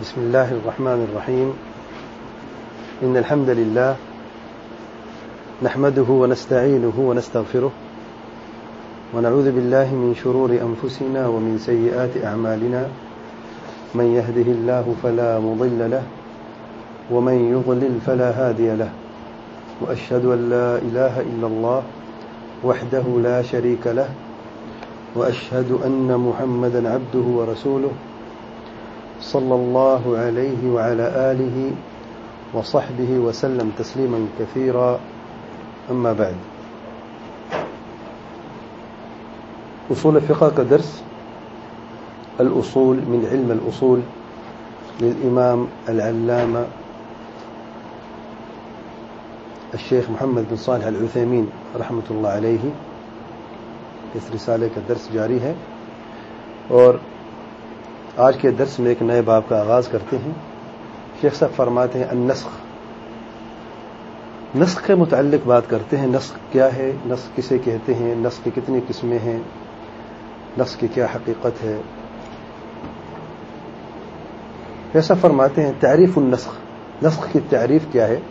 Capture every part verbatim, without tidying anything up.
بسم الله الرحمن الرحيم. إن الحمد لله نحمده ونستعينه ونستغفره ونعوذ بالله من شرور أنفسنا ومن سيئات أعمالنا. من يهده الله فلا مضل له ومن يضلل فلا هادي له. وأشهد أن لا إله إلا الله وحده لا شريك له وأشهد أن محمدا عبده ورسوله صلى الله عليه وعلى آله وصحبه وسلم تسليما كثيرا. أما بعد، أصول الفقه کا درس الأصول من علم الأصول للإمام العلامة الشيخ محمد بن صالح العثيمين رحمۃ اللہ علیہ اس رسالے کا درس جاری ہے، اور آج کے درس میں ایک نئے باب کا آغاز کرتے ہیں. شیخ صاحب فرماتے ہیں النسخ. نسخ کے متعلق بات کرتے ہیں. نسخ کیا ہے، نسخ کسے کہتے ہیں، نسخ کی کتنی قسمیں ہیں، نسخ کی کیا حقیقت ہے. شیخ صاحب فرماتے ہیں تعریف النسخ. نسخ کی تعریف کیا ہے؟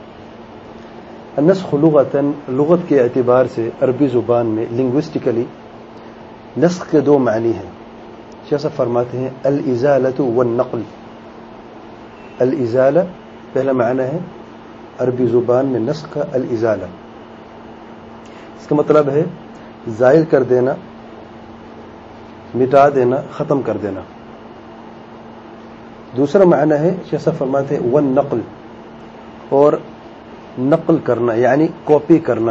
النسخ لغتاً، لغت کے اعتبار سے عربی زبان میں لنگوسٹیکلی نسخ کے دو معنی ہیں. شیخ صاحب فرماتے ہیں الازالۃ والنقل. الازالہ پہلا معنی ہے عربی زبان میں نسخ کا الازالہ، اس کا مطلب ہے زائل کر دینا، مٹا دینا، ختم کر دینا. دوسرا معنی ہے شیخ صاحب فرماتے ہیں والنقل، اور نقل کرنا یعنی کاپی کرنا.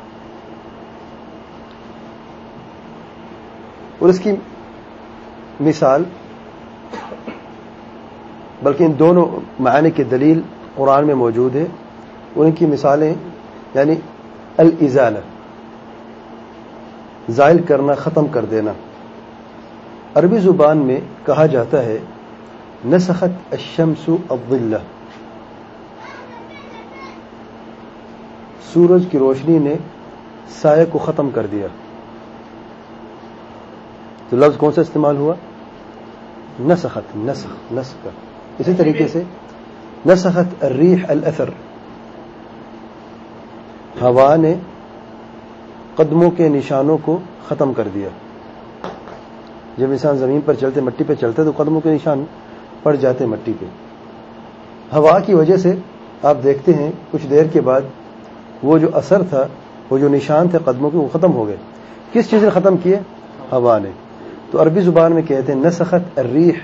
اور اس کی مثال، بلکہ ان دونوں معنی کی دلیل قرآن میں موجود ہے، اور ان کی مثالیں یعنی الازالہ زائل کرنا، ختم کر دینا. عربی زبان میں کہا جاتا ہے نسخت الشمس الظلہ، سورج کی روشنی نے سائے کو ختم کر دیا. تو لفظ کون سا استعمال ہوا؟ نسخت، نسخ، نسخ کا. اسی طریقے سے نسخت الریح الاثر، ہوا نے قدموں کے نشانوں کو ختم کر دیا. جب انسان زمین پر چلتے، مٹی پہ چلتے تو قدموں کے نشان پڑ جاتے مٹی پہ. ہوا کی وجہ سے آپ دیکھتے ہیں کچھ دیر کے بعد وہ جو اثر تھا، وہ جو نشان تھے قدموں کے، وہ ختم ہو گئے. کس چیز نے ختم کیے؟ ہوا نے. تو عربی زبان میں کہتے ہیں نسخت الریح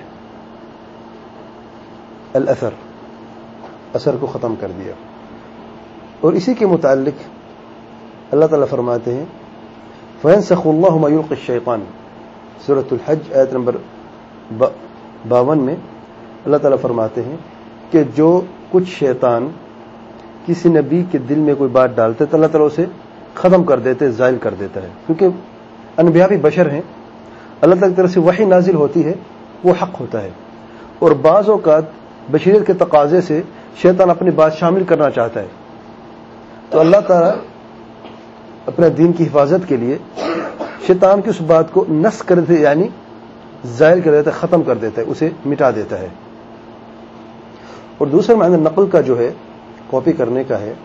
الاثر، اثر کو ختم کر دیا. اور اسی کے متعلق اللہ تعالیٰ فرماتے ہیں فَيَنْسَخُ اللَّهُ مَا يُلْقِي الشَّيْطَانُ. سورۃ الحج آیت نمبر باون میں اللہ تعالیٰ فرماتے ہیں کہ جو کچھ شیطان کسی نبی کے دل میں کوئی بات ڈالتے تو اللہ تعالیٰ اسے ختم کر دیتے، زائل کر دیتا ہے. کیونکہ انبیاء بھی بشر ہیں، اللہ تعالیٰ کی طرف سے وحی نازل ہوتی ہے، وہ حق ہوتا ہے. اور بعض اوقات بشریت کے تقاضے سے شیطان اپنی بات شامل کرنا چاہتا ہے، تو اللہ تعالیٰ اپنے دین کی حفاظت کے لیے شیطان کی اس بات کو نسخ کر دیتے، یعنی زائل کر دیتا ہے، ختم کر دیتا ہے، اسے مٹا دیتا ہے. اور دوسرا معنی نقل کا جو ہے، کاپی کرنے کا ہے.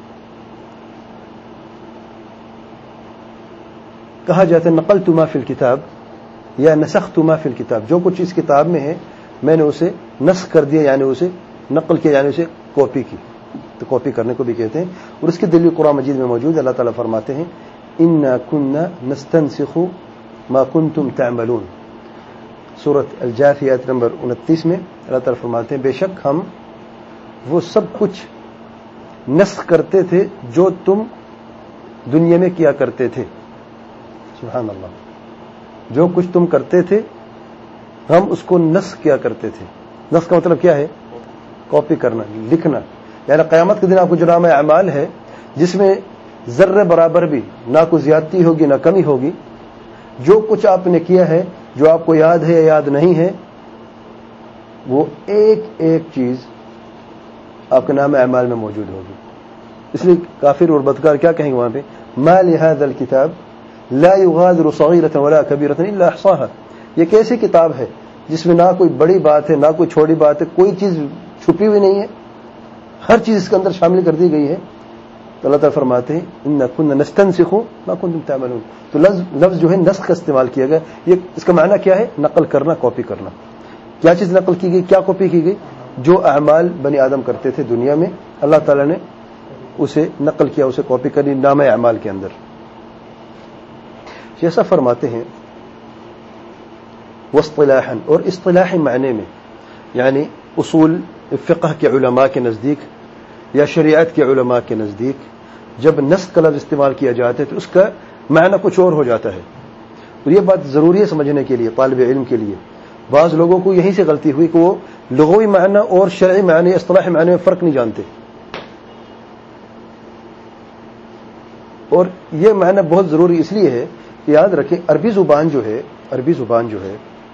کہا جاتا ہے نقلت ما فی الکتاب یا نسخت ما فی الکتاب. جو کچھ اس کتاب میں ہے میں نے اسے نسخ کر دیا، یعنی اسے نقل کیا، یعنی اسے کاپی کی. تو کاپی کرنے کو بھی کہتے ہیں. اور اس کی دلیل قرآن مجید میں موجود ہے. اللہ تعالیٰ فرماتے ہیں انا کنا نستنسخ ما کنتم تعملون. سورۃ الجاثیات نمبر انتیس میں اللہ تعالیٰ فرماتے ہیں بے شک ہم وہ سب کچھ نسخ کرتے تھے جو تم دنیا میں کیا کرتے تھے. سبحان اللہ. جو کچھ تم کرتے تھے ہم اس کو نسخ کیا کرتے تھے. نسخ کا مطلب کیا ہے؟ کاپی کرنا، لکھنا. یعنی قیامت کے دن آپ کو جو نام اعمال ہے جس میں ذرے برابر بھی نہ کوئی زیادتی ہوگی نہ کمی ہوگی، جو کچھ آپ نے کیا ہے، جو آپ کو یاد ہے یا یاد نہیں ہے، وہ ایک ایک چیز آپ کے نام اعمال میں موجود ہوگی. اس لیے کافر اور بدکار کیا کہیں گے وہاں پہ؟ ما لهذا الكتاب لا يغادر صغيرة ولا كبيرة الا احصاها. یہ کیسی کتاب ہے جس میں نہ کوئی بڑی بات ہے نہ کوئی چھوٹی بات ہے, کوئی چیز چھپی ہوئی نہیں ہے, ہر چیز اس کے اندر شامل کر دی گئی ہے. تو اللہ تعالیٰ فرماتے ہیں اِنَّا كُنَّا نَسْتَنسِخُ مَا كُنتُمْ تَعْمَلُونَ. تو لفظ لفظ جو ہے نسخ کا استعمال کیا گیا. یہ اس کا معنی کیا ہے؟ نقل کرنا, کاپی کرنا. کیا چیز نقل کی گئی, کیا کاپی کی گئی؟ جو اعمال بنی آدم کرتے تھے دنیا میں, اللہ تعالیٰ نے اسے نقل کیا, اسے کاپی کری نامہ اعمال کے اندر. جیسا فرماتے ہیں واصطلاحاً, اور اصطلاحی معنی میں یعنی اصول فقہ کے علماء کے نزدیک یا شریعت کے علماء کے نزدیک جب نسخ کا لفظ استعمال کیا جاتا ہے تو اس کا معنی کچھ اور ہو جاتا ہے. اور یہ بات ضروری ہے سمجھنے کے لیے, طالب علم کے لیے. بعض لوگوں کو یہیں سے غلطی ہوئی کہ وہ لغوی معنی اور شرعی معنی, اصطلاحی معنی میں فرق نہیں جانتے. اور یہ معنی بہت ضروری اس لیے ہے کہ یاد رکھیں عربی زبان جو ہے عربی زبان جو ہے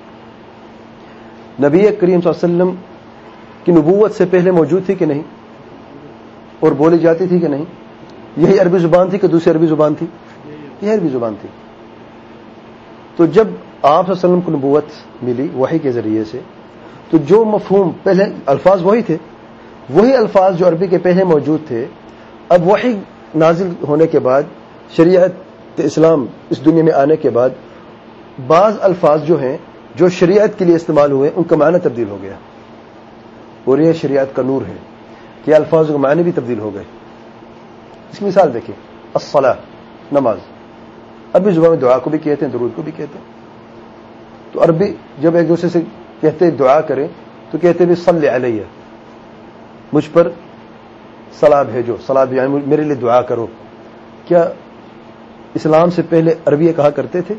نبی کریم صلی اللہ علیہ وسلم کی نبوت سے پہلے موجود تھی کہ نہیں, اور بولی جاتی تھی کہ نہیں؟ یہی عربی زبان تھی کہ دوسری عربی زبان تھی؟ یہ عربی زبان تھی. تو جب آپ صلی اللہ علیہ وسلم کو نبوت ملی وحی کے ذریعے سے, تو جو مفہوم پہلے الفاظ وہی تھے, وہی الفاظ جو عربی کے پہلے موجود تھے, اب وحی نازل ہونے کے بعد, شریعت اسلام اس دنیا میں آنے کے بعد, بعض الفاظ جو ہیں جو شریعت کے لیے استعمال ہوئے ان کا معنی تبدیل ہو گیا. اور یہ شریعت کا نور ہے کہ الفاظ کے معنی بھی تبدیل ہو گئے. اس کی مثال دیکھیں, الصلاۃ, نماز. عربی زبان میں دعا کو بھی کہتے ہیں, درود کو بھی کہتے ہیں. تو عربی جب ایک دوسرے سے کہتے ہیں دعا کریں تو کہتے بھی صلی علیہ, مجھ پر صلاح بھیجو, صلاح یعنی میرے لیے دعا کرو. کیا اسلام سے پہلے عربی کہا کرتے تھے؟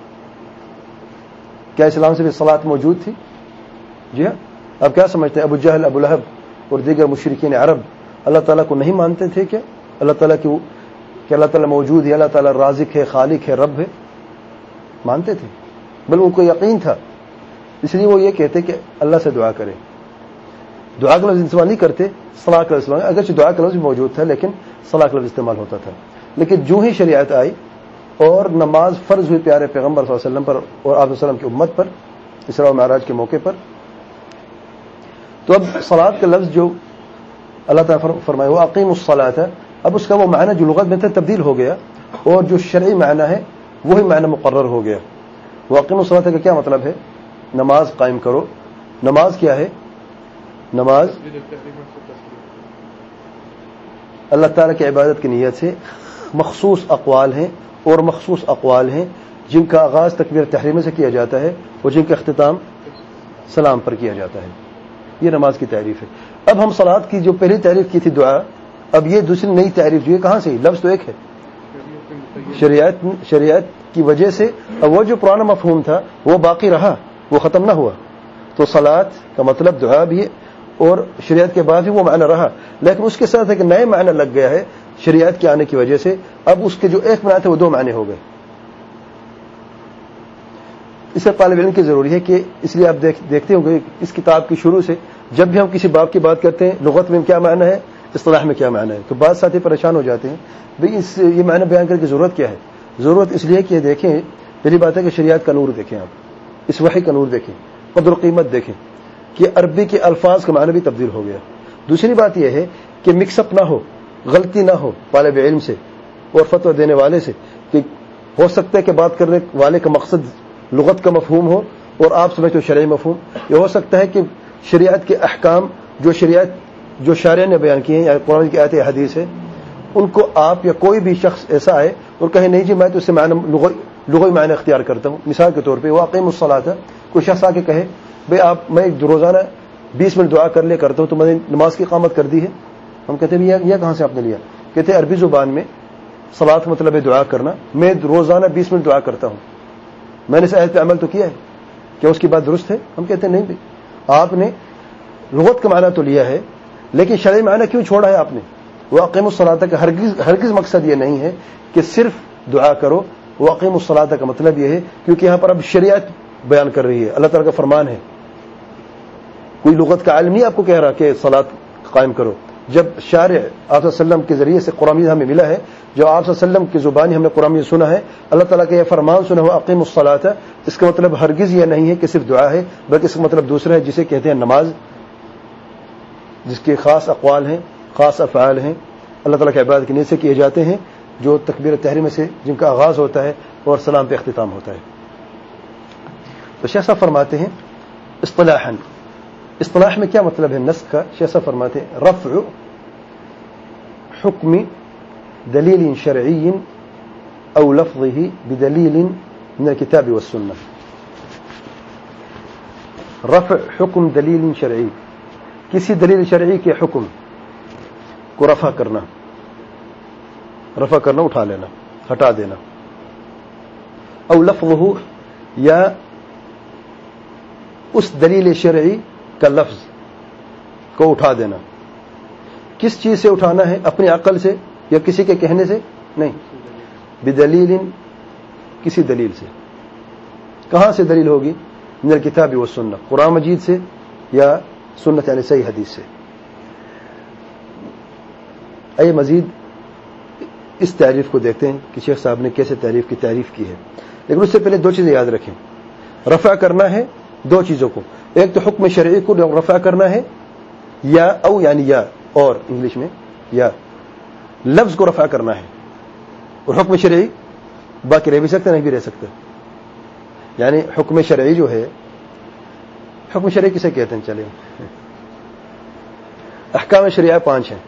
کیا اسلام سے پہلے صلاۃ موجود تھی؟ جی ہاں. اب کیا سمجھتے ہیں, ابو جہل, ابو لہب اور دیگر مشرکین عرب اللہ تعالیٰ کو نہیں مانتے تھے کیا؟ اللہ تعالیٰ کی کہ اللہ تعالیٰ موجود ہے, اللہ تعالیٰ رازق ہے, خالق ہے, رب ہے, مانتے تھے, بل ان کو یقین تھا. اس لیے وہ یہ کہتے کہ اللہ سے دعا کریں. دعا کا لفظ استعمال نہیں کرتے, صلاح کا لفظ استعمال, اگرچہ دعا کا لفظ موجود تھا لیکن صلاح کا لفظ استعمال ہوتا تھا. لیکن جو ہی شریعت آئی اور نماز فرض ہوئی پیارے پیغمبر صلی اللہ علیہ وسلم پر اور آپ وسلم کی امت پر اسراء و معراج کے موقع پر, تو اب صلاۃ کا لفظ جو اللہ تعالیٰ فرمائے وہ اقیم الصلاۃ, اب اس کا وہ معنی جو لغت میں تھا تبدیل ہو گیا, اور جو شرعی معنی ہے وہی معنی مقرر ہو گیا. وہ اقیم الصلاۃ کا کیا مطلب ہے؟ نماز قائم کرو. نماز کیا ہے؟ نماز اللہ تعالیٰ کی عبادت کی نیت سے مخصوص اقوال ہیں, اور مخصوص اقوال ہیں جن کا آغاز تکبیر تحریمہ سے کیا جاتا ہے اور جن کا اختتام سلام پر کیا جاتا ہے. یہ نماز کی تعریف ہے. اب ہم صلاۃ کی جو پہلی تعریف کی تھی دعا, اب یہ دوسری نئی تعریف جو ہے کہاں سے؟ لفظ تو ایک ہے, شریعت شریعت کی وجہ سے. اب وہ جو پرانا مفہوم تھا وہ باقی رہا, وہ ختم نہ ہوا. تو صلاۃ کا مطلب دعا بھی ہے اور شریعت کے بعد بھی وہ معنی رہا, لیکن اس کے ساتھ ایک نئے معنی لگ گیا ہے شریعت کے آنے کی وجہ سے. اب اس کے جو ایک معنی تھے وہ دو معنی ہو گئے. اس سے طالب علم کی ضروری ہے کہ اس لیے آپ دیکھ, دیکھتے ہوں گے اس کتاب کی شروع سے جب بھی ہم کسی باب کی بات کرتے ہیں لغت میں کیا معنی ہے, اصطلاح میں کیا معنی ہے, تو بعض ساتھی پریشان ہو جاتے ہیں بھئی اس یہ معنی بیان کرنے کی ضرورت کیا ہے. ضرورت اس لیے کہ دیکھیں, پہلی بات ہے کہ شریعت کا نور دیکھیں, آپ اس وحی کا نور دیکھیں, قدر و قیمت دیکھیں کہ عربی کے الفاظ کا معنی بھی تبدیل ہو گیا. دوسری بات یہ ہے کہ مکس اپ نہ ہو, غلطی نہ ہو طالب علم سے اور فتویٰ دینے والے سے, کہ ہو سکتا ہے کہ بات کرنے والے کا مقصد لغت کا مفہوم ہو اور آپ سمجھتے ہو شرعی مفہوم. یہ ہو سکتا ہے کہ شریعت کے احکام جو شریعت جو شارع نے بیان کیے ہیں یا قرآن کی آیت حدیث ہے, ان کو آپ یا کوئی بھی شخص ایسا آئے اور کہے نہیں جی میں تو اس سے معنی لغوی معنی اختیار کرتا ہوں. مثال کے طور پہ وہ اقیم الصلاۃ, کوئی شخص آ کے کہے بھئی آپ میں روزانہ بیس منٹ دعا کر لیا کرتا ہوں تو میں نے نماز کی اقامت کر دی ہے. ہم کہتے ہیں یہ کہاں سے آپ نے لیا؟ کہتے ہیں عربی زبان میں صلاۃ مطلب ہے دعا کرنا, میں روزانہ بیس منٹ دعا کرتا ہوں, میں نے اس آیت پہ عمل تو کیا ہے, کیا اس کی بات درست ہے؟ ہم کہتے ہیں نہیں بھائی, آپ نے لغت کا معنی تو لیا ہے لیکن شرعی معنی کیوں چھوڑا ہے آپ نے؟ وہ اقیم الصلاۃ کا ہرگز ہرگز مقصد یہ نہیں ہے کہ صرف دعا کرو. وہ اقیم الصلاۃ کا مطلب یہ ہے کیونکہ یہاں پر اب شریعت بیان کر رہی ہے, اللہ تعالیٰ کا فرمان ہے. کوئی لغت کا عالم نہیں آپ کو کہہ رہا کہ صلاۃ قائم کرو, جب شارع آپ صلی اللہ علیہ وسلم کے ذریعے سے قرآن مجید ہمیں ملا ہے, جو آپ صلی اللہ علیہ وسلم کی زبانی ہم نے قرآن مجید سنا ہے, اللہ تعالیٰ کا یہ فرمان سنا ہو اقیم الصلاۃ, اس کا مطلب ہرگز یہ نہیں ہے کہ صرف دعا ہے, بلکہ اس کا مطلب دوسرا ہے جسے کہتے ہیں نماز, جس کے خاص اقوال ہیں, خاص افعال ہیں, اللہ تعالیٰ کی عبادت کی نیت سے کیے جاتے ہیں, جو تکبیر تحریمہ سے جن کا آغاز ہوتا ہے اور سلام پہ اختتام ہوتا ہے. تو شیخ صاحب فرماتے ہیں اصطلاحاً, اصطلاح میں کیا مطلب ہے نسخ کا؟ شیخ صاحب فرماتے ہیں رفع حکم دلیل شرعی او لفظه بدلیل من الكتاب والسنة. رفع حکم دلیل شرعی, کسی دلیل شرعی کے حکم کو رفع کرنا, رفع کرنا اٹھا لینا, ہٹا دینا. او لفظه, یا اس دلیل شرعی کا لفظ کو اٹھا دینا. کس چیز سے اٹھانا ہے؟ اپنی عقل سے یا کسی کے کہنے سے؟ نہیں, بدلیل, کسی دلیل سے. کہاں سے دلیل ہوگی؟ من الکتاب والسنہ, قرآن مجید سے یا سنت یعنی صحیح حدیث سے. آئیے مزید اس تعریف کو دیکھتے ہیں کہ شیخ صاحب نے کیسے تعریف کی تعریف کی ہے. لیکن اس سے پہلے دو چیزیں یاد رکھیں. رفع کرنا ہے دو چیزوں کو, ایک تو حکم شرعی کو رفع کرنا ہے, یا او یعنی یا, اور انگلش میں یا لفظ کو رفع کرنا ہے, اور حکم شرعی باقی رہ بھی سکتا نہیں بھی رہ سکتا. یعنی حکم شرعی جو ہے, حکم شرعی کسے کہتے ہیں؟ چلیں, احکام شریعہ پانچ ہیں.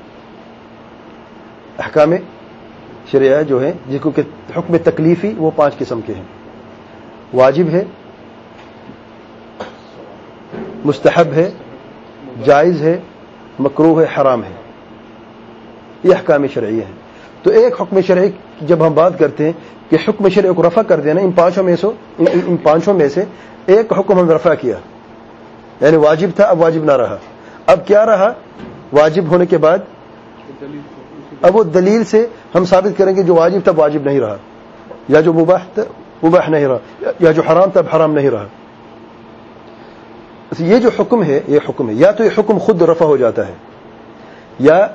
احکام شریعہ جو ہے جس کو کہ حکم تکلیفی, وہ پانچ قسم کے ہیں. واجب ہے, مستحب ہے, جائز ہے, مکروہ ہے, حرام ہے. یہ احکام شرعیہ ہیں. تو ایک حکم شرعی جب ہم بات کرتے ہیں کہ حکم شرعی کو رفع کر دینا, ان پانچوں میں سے ان پانچوں میں سے ایک حکم ہم رفع کیا, یعنی واجب تھا اب واجب نہ رہا. اب کیا رہا؟ واجب ہونے کے بعد اب وہ دلیل سے ہم ثابت کریں گے جو واجب تھا واجب نہیں رہا, یا جو مباح تھا مباح نہیں رہا, یا جو حرام تھا حرام نہیں رہا. یہ جو حکم ہے یہ حکم ہے, یا تو یہ حکم خود رفع ہو جاتا ہے, یا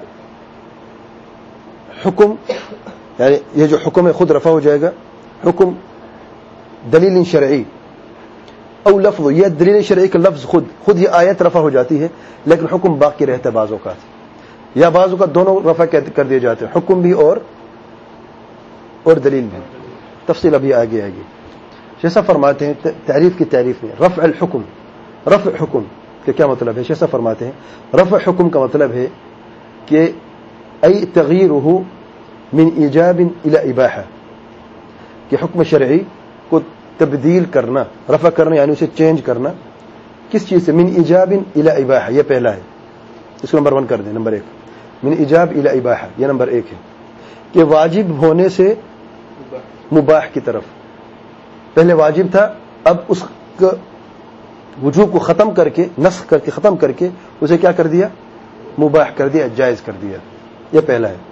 حکم یعنی یہ جو حکم ہے خود رفع ہو جائے گا. حکم دلیل شرعی او لفظ, یہ دلیل شرعی کا لفظ خود خود یہ آیت رفع ہو جاتی ہے, لیکن حکم باقی رہتا ہے بعض اوقات, یا بعض اوقات دونوں رفع کر دیے جاتے ہیں, حکم بھی اور اور دلیل بھی. تفصیل ابھی آگے آئے گی. جیسا فرماتے ہیں تعریف کی تعریف میں رفع الحکم, رفع حکم کہ کیا مطلب ہے؟ جیسا فرماتے ہیں رفع حکم کا مطلب ہے کہ ای تغییرہ من ایجاب الی اباحہ, کہ حکم شرعی کو تبدیل کرنا, رفع کرنا یعنی اسے چینج کرنا. کس چیز سے؟ من ایجاب الی اباحہ, یہ پہلا ہے, اس کو نمبر ون کر دیں. نمبر ایک من ایجاب الی اباحہ, یہ نمبر ایک ہے کہ واجب ہونے سے مباح کی طرف. پہلے واجب تھا, اب اس وجوب کو ختم کر کے, نسخ کر کے ختم کر کے اسے کیا کر دیا؟ مباح کر دیا, جائز کر دیا. یہ پہلا ہے.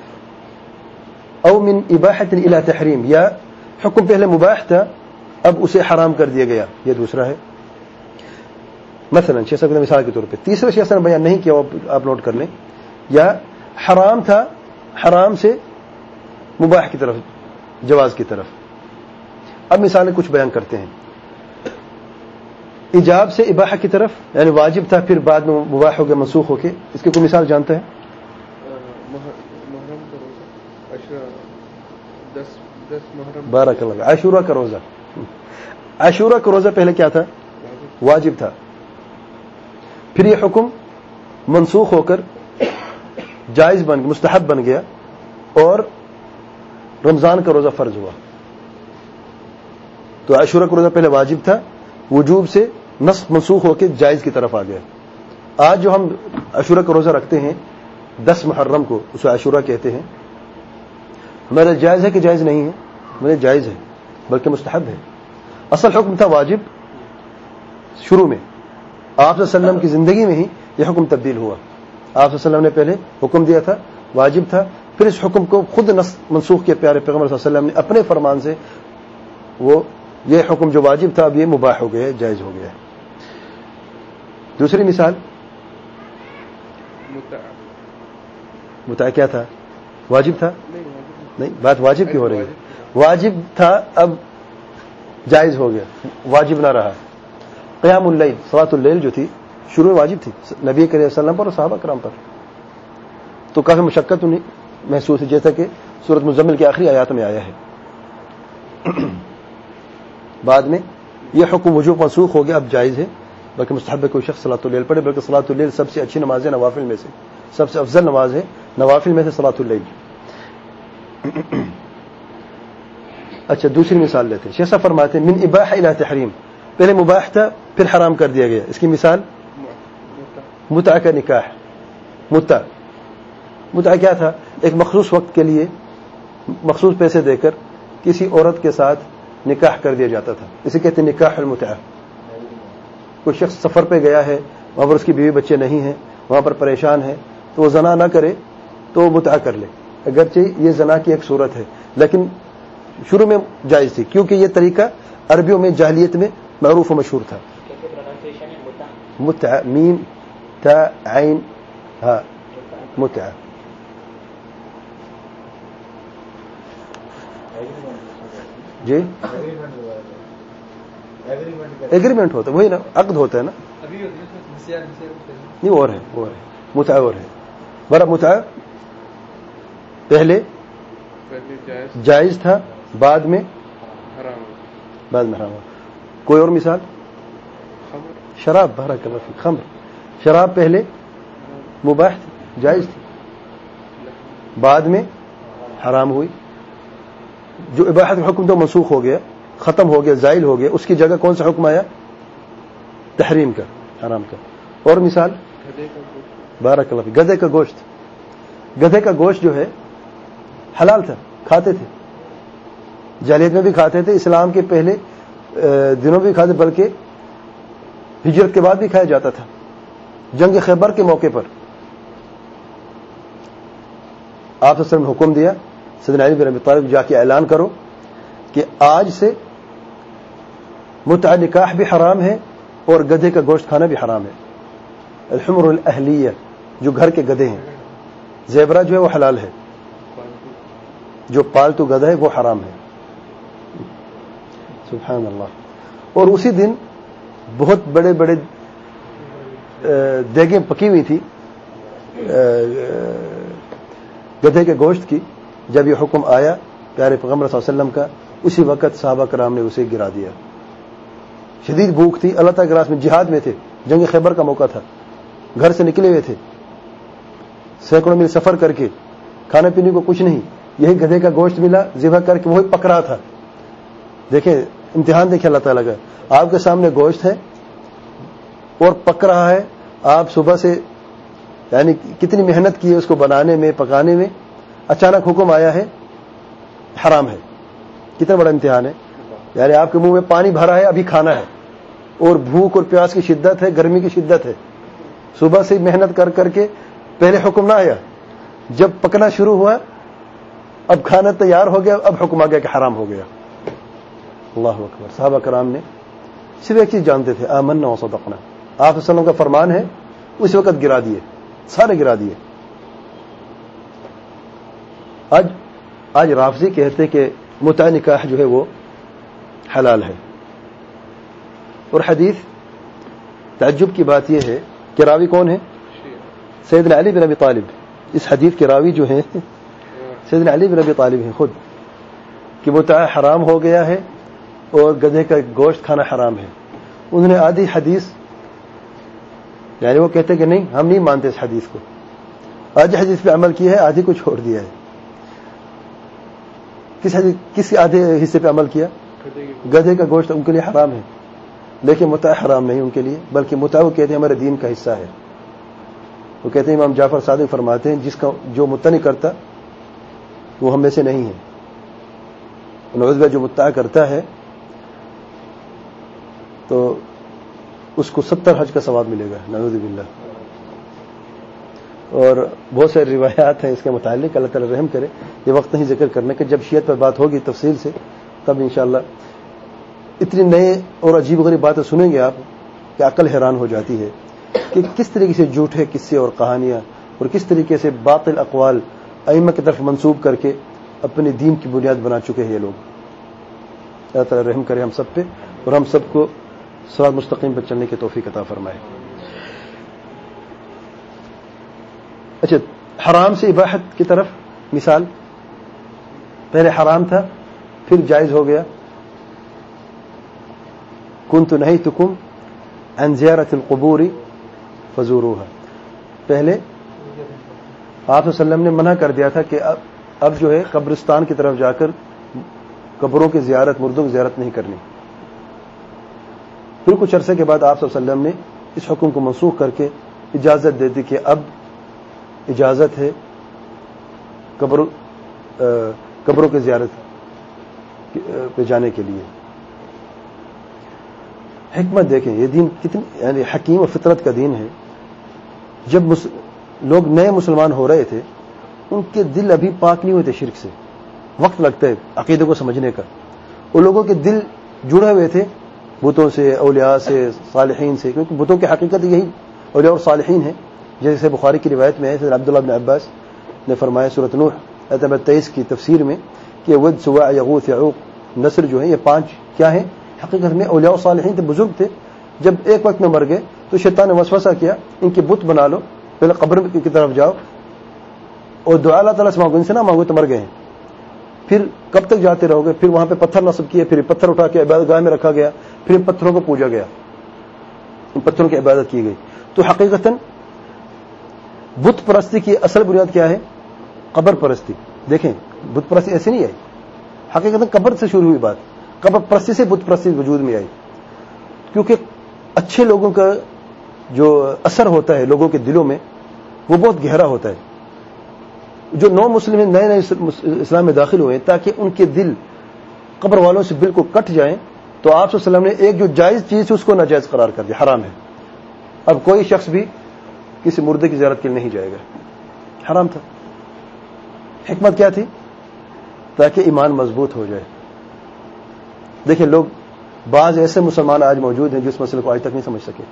او من اباحۃ الی تحریم, یا حکم پہلے مباح تھا اب اسے حرام کر دیا گیا, یہ دوسرا ہے. مثلا شیخ صاحب نے مثال کے طور پہ, تیسرا شیخ صاحب نے بیان نہیں کیا, آپ نوٹ کر لیں. یا حرام تھا, حرام سے مباح کی طرف, جواز کی طرف. اب مثالیں کچھ بیان کرتے ہیں. ایجاب سے اباحہ کی طرف, یعنی واجب تھا پھر بعد میں مباح ہو گیا منسوخ ہو کے. اس کی کوئی مثال جانتا ہے؟ بارک اللہ. عاشورہ کا روزہ, عاشورہ کا روزہ پہلے کیا تھا؟ واجب تھا, پھر یہ حکم منسوخ ہو کر جائز بن گیا, مستحب بن گیا, اور رمضان کا روزہ فرض ہوا. تو عاشورہ کا روزہ پہلے واجب تھا, وجوب سے نسخ منسوخ ہو کے جائز کی طرف آ گیا. آج جو ہم عاشورہ کا روزہ رکھتے ہیں دس محرم کو, اسے عاشورہ کہتے ہیں. ہمارا جائز ہے کہ جائز نہیں ہے؟ ہمارے جائز ہے, بلکہ مستحب ہے. اصل حکم تھا واجب شروع میں, آپ صلی اللہ علیہ وسلم کی زندگی میں ہی یہ حکم تبدیل ہوا. آپ صلی اللہ علیہ وسلم نے پہلے حکم دیا تھا واجب تھا, پھر اس حکم کو خود منسوخ کیا پیارے پیغمبر صلی اللہ علیہ وسلم نے اپنے فرمان سے. وہ یہ حکم جو واجب تھا اب یہ مباح ہو گیا ہے, جائز ہو گیا ہے. دوسری مثال متع کیا تھا؟ واجب تھا؟ نہیں، بات واجب کی ہو رہی ہے. واجب تھا اب جائز ہو گیا، واجب نہ رہا. قیام اللیل، صلاۃ اللیل جو تھی شروع میں واجب تھی نبی کریم صلی اللہ علیہ وسلم پر اور صحابہ کرام پر، تو کافی مشقت انہیں محسوس ہے، جیسا کہ سورۃ مزمل کی آخری آیات میں آیا ہے. بعد میں یہ حکم وجوب منسوخ ہو گیا، اب جائز ہے، بلکہ مستحب ہے کوئی شخص صلاۃ اللیل پڑھے، بلکہ صلاۃ اللیل سب سے اچھی نماز ہے نوافل میں سے، سب سے افضل نماز ہے نوافل میں سے صلاۃ اللیل. اچھا دوسری مثال لیتے ہیں. شیخ صاحب فرماتے ہیں من اباحہ الی تحریم، پہلے مباح تھا پھر حرام کر دیا گیا. اس کی مثال متع کا نکاح. متع متع کیا تھا؟ ایک مخصوص وقت کے لیے مخصوص پیسے دے کر کسی عورت کے ساتھ نکاح کر دیا جاتا تھا، اسے کہتے ہیں نکاح المتع. کوئی شخص سفر پہ گیا ہے، وہاں پر اس کی بیوی بچے نہیں ہیں، وہاں پر پریشان ہے، تو وہ زنا نہ کرے تو وہ متع کر لے. اگرچہ یہ زنا کی ایک صورت ہے لیکن شروع میں جائز تھی، کیونکہ یہ طریقہ عربیوں میں جاہلیت میں معروف و مشہور تھا. متع، میم تا عین ہاں متع. جی ایگریمنٹ ہوتا ہے، وہی نا عقد ہوتا ہے نا. نہیں اور ہے وہ ہے متع اور ہے. برا متع پہلے جائز تھا، بعد میں بعد میں حرام. کوئی اور مثال؟ شراب. بارک اللہ فیک. خمر، شراب پہلے مباح تھی، جائز تھی، بعد میں حرام ہوئی. جو اباحت حکم تو منسوخ ہو گیا، ختم ہو گیا، زائل ہو گیا، اس کی جگہ کون سا حکم آیا؟ تحریم کا، حرام کا. اور مثال؟ بارک اللہ فیک. گدھے کا گوشت. گدھے کا گوشت جو ہے حلال تھا، کھاتے تھے، جاہلیت میں بھی کھاتے تھے، اسلام کے پہلے دنوں بھی کھاتے، بلکہ ہجرت کے بعد بھی کھایا جاتا تھا. جنگ خیبر کے موقع پر آپ صلی اللہ علیہ وسلم نے حکم دیا سیدنا علی بن ابی طالب جا کے اعلان کرو کہ آج سے متع نکاح بھی حرام ہے اور گدھے کا گوشت کھانا بھی حرام ہے. الحمر الاہلیہ، جو گھر کے گدھے ہیں. زیبرا جو ہے وہ حلال ہے، جو پالتو گدھا ہے وہ حرام ہے. سبحان اللہ. اور اسی دن بہت بڑے بڑے دیگیں پکی ہوئی تھی گدھے کے گوشت کی. جب یہ حکم آیا پیارے پیغمبر صلی اللہ علیہ وسلم کا، اسی وقت صحابہ کرام نے اسے گرا دیا. شدید بھوک تھی، اللہ تعالیٰ کے راستے میں جہاد میں تھے، جنگ خیبر کا موقع تھا، گھر سے نکلے ہوئے تھے، سینکڑوں میل سفر کر کے، کھانے پینے کو کچھ نہیں، یہی گدھے کا گوشت ملا، ذبح کر کے وہی پک رہا تھا. دیکھیں امتحان، دیکھیں اللہ تعالیٰ کا. آپ کے سامنے گوشت ہے اور پک رہا ہے، آپ صبح سے یعنی کتنی محنت کی ہے اس کو بنانے میں، پکانے میں، اچانک حکم آیا ہے حرام ہے. کتنا بڑا امتحان ہے. یعنی آپ کے منہ میں پانی بھرا ہے، ابھی کھانا ہے، اور بھوک اور پیاس کی شدت ہے، گرمی کی شدت ہے، صبح سے محنت کر کر کے پہلے حکم نہ آیا، جب پکنا شروع ہوا اب کھانا تیار ہو گیا، اب حکم آ گیا کہ حرام ہو گیا. اللہ اکبر. صحابہ کرام نے صرف ایک چیز جانتے تھے، آمنا وصدقنا. آپ صلی اللہ علیہ وسلم کا فرمان ہے، اس وقت گرا دیے، سارے گرا دیے. آج آج رافضی کہتے کہ متع نکاح جو ہے وہ حلال ہے. اور حدیث تعجب کی بات یہ ہے کہ راوی کون ہے؟ سیدنا علی بن ابی طالب. اس حدیث کے راوی جو ہیں سیدنا علی بن ابی طالب ہیں خود، کہ متع حرام ہو گیا ہے اور گدھے کا گوشت کھانا حرام ہے. انہوں نے آدھی حدیث یعنی وہ کہتے کہ نہیں ہم نہیں مانتے اس حدیث کو، آدھی حدیث پہ عمل کیا ہے، آدھی کو چھوڑ دیا ہے. کس حدیث کس آدھے حصے پہ عمل کیا؟ گدھے کا گوشت ان کے لیے حرام ہے، لیکن متع حرام نہیں ان کے لیے، بلکہ متع وہ کہتے ہیں ہمارے دین کا حصہ ہے. وہ کہتے ہیں امام جعفر صادق فرماتے ہیں جس کا جو متع نہیں کرتا وہ ہم میں سے نہیں ہے. نعوذ باللہ جو متع کرتا ہے تو اس کو ستر حج کا ثواب ملے گا، نعوذ باللہ. اور بہت ساری روایات ہیں اس کے متعلق، اللہ تعالی رحم کرے. یہ وقت نہیں ذکر کرنے کہ جب شیعت پر بات ہوگی تفصیل سے تب انشاءاللہ اتنی نئے اور عجیب غریب باتیں سنیں گے آپ کہ عقل حیران ہو جاتی ہے کہ کس طریقے سے جھوٹے قصے اور کہانیاں اور کس طریقے سے باطل اقوال ائمہ کی طرف منسوب کر کے اپنے دین کی بنیاد بنا چکے ہیں یہ لوگ. اللہ تعالیٰ رحم کرے ہم سب پہ اور ہم سب کو صراط مستقیم پر چلنے کی توفیق عطا فرمائے. اچھا, حرام سے اباحت کی طرف مثال, پہلے حرام تھا پھر جائز ہو گیا. کنت نہیتکم عن زیارت القبور فزوروها, پہلے آپ صلی اللہ علیہ وسلم نے منع کر دیا تھا کہ اب اب جو ہے قبرستان کی طرف جا کر قبروں کی زیارت, مردوں کی زیارت نہیں کرنی. پھر کچھ عرصے کے بعد آپ صلی اللہ علیہ وسلم نے اس حکم کو منسوخ کر کے اجازت دے دی کہ اب اجازت ہے قبر قبروں کی زیارت پہ جانے کے لیے. حکمت دیکھیں, یہ دین کتنی یعنی حکیم و فطرت کا دین ہے. جب لوگ نئے مسلمان ہو رہے تھے ان کے دل ابھی پاک نہیں ہوئے تھے شرک سے, وقت لگتا ہے عقیدے کو سمجھنے کا. ان لوگوں کے دل جڑے ہوئے تھے بتوں سے, اولیاء سے, صالحین سے, کیونکہ بتوں کی حقیقت یہی اولیاء اور صالحین ہیں. جیسے بخاری کی روایت میں ہے, حضرت عبداللہ بن عباس نے فرمایا سورۃ نوح آیت نمبر تیئیس کی تفسیر میں کہ ود, سواع, یغوث, یعوق, نصر جو ہیں یہ پانچ کیا ہیں, حقیقت میں اولیاء و صالحین تھے, بزرگ تھے. جب ایک وقت میں مر گئے تو شیطان نے وسوسہ کیا ان کے بت بنا لو, پہلے قبر کی طرف جاؤ اور دعا اللہ تعالیٰ سے مانگو, ان سے نہ مانگو تو مر گئے ہیں. پھر کب تک جاتے رہو گے؟ پھر وہاں پہ پتھر نصب کیے, پھر پتھر اٹھا کے عبادت گاہ میں رکھا گیا, پھر ان پتھروں کو پوجا گیا, ان پتھروں کی عبادت کی گئی. تو حقیقتاً بت پرستی کی اصل بنیاد کیا ہے؟ قبر پرستی. دیکھیں بت پرستی ایسے نہیں آئی, حقیقتاً قبر سے شروع ہوئی بات. قبر پرستی سے بت پرستی وجود میں آئی, کیونکہ اچھے لوگوں کا جو اثر ہوتا ہے لوگوں کے دلوں میں وہ بہت گہرا ہوتا ہے. جو نو مسلم نئے نئے اسلام میں داخل ہوئے تاکہ ان کے دل قبر والوں سے بالکل کٹ جائیں, تو آپ صلی اللہ علیہ وسلم نے ایک جو جائز چیز تھی اس کو ناجائز قرار کر دیا, حرام ہے. اب کوئی شخص بھی کسی مردے کی زیارت کے لیے نہیں جائے گا, حرام تھا. حکمت کیا تھی؟ تاکہ ایمان مضبوط ہو جائے. دیکھیں لوگ بعض ایسے مسلمان آج موجود ہیں جو اس مسئلے کو آج تک نہیں سمجھ سکے.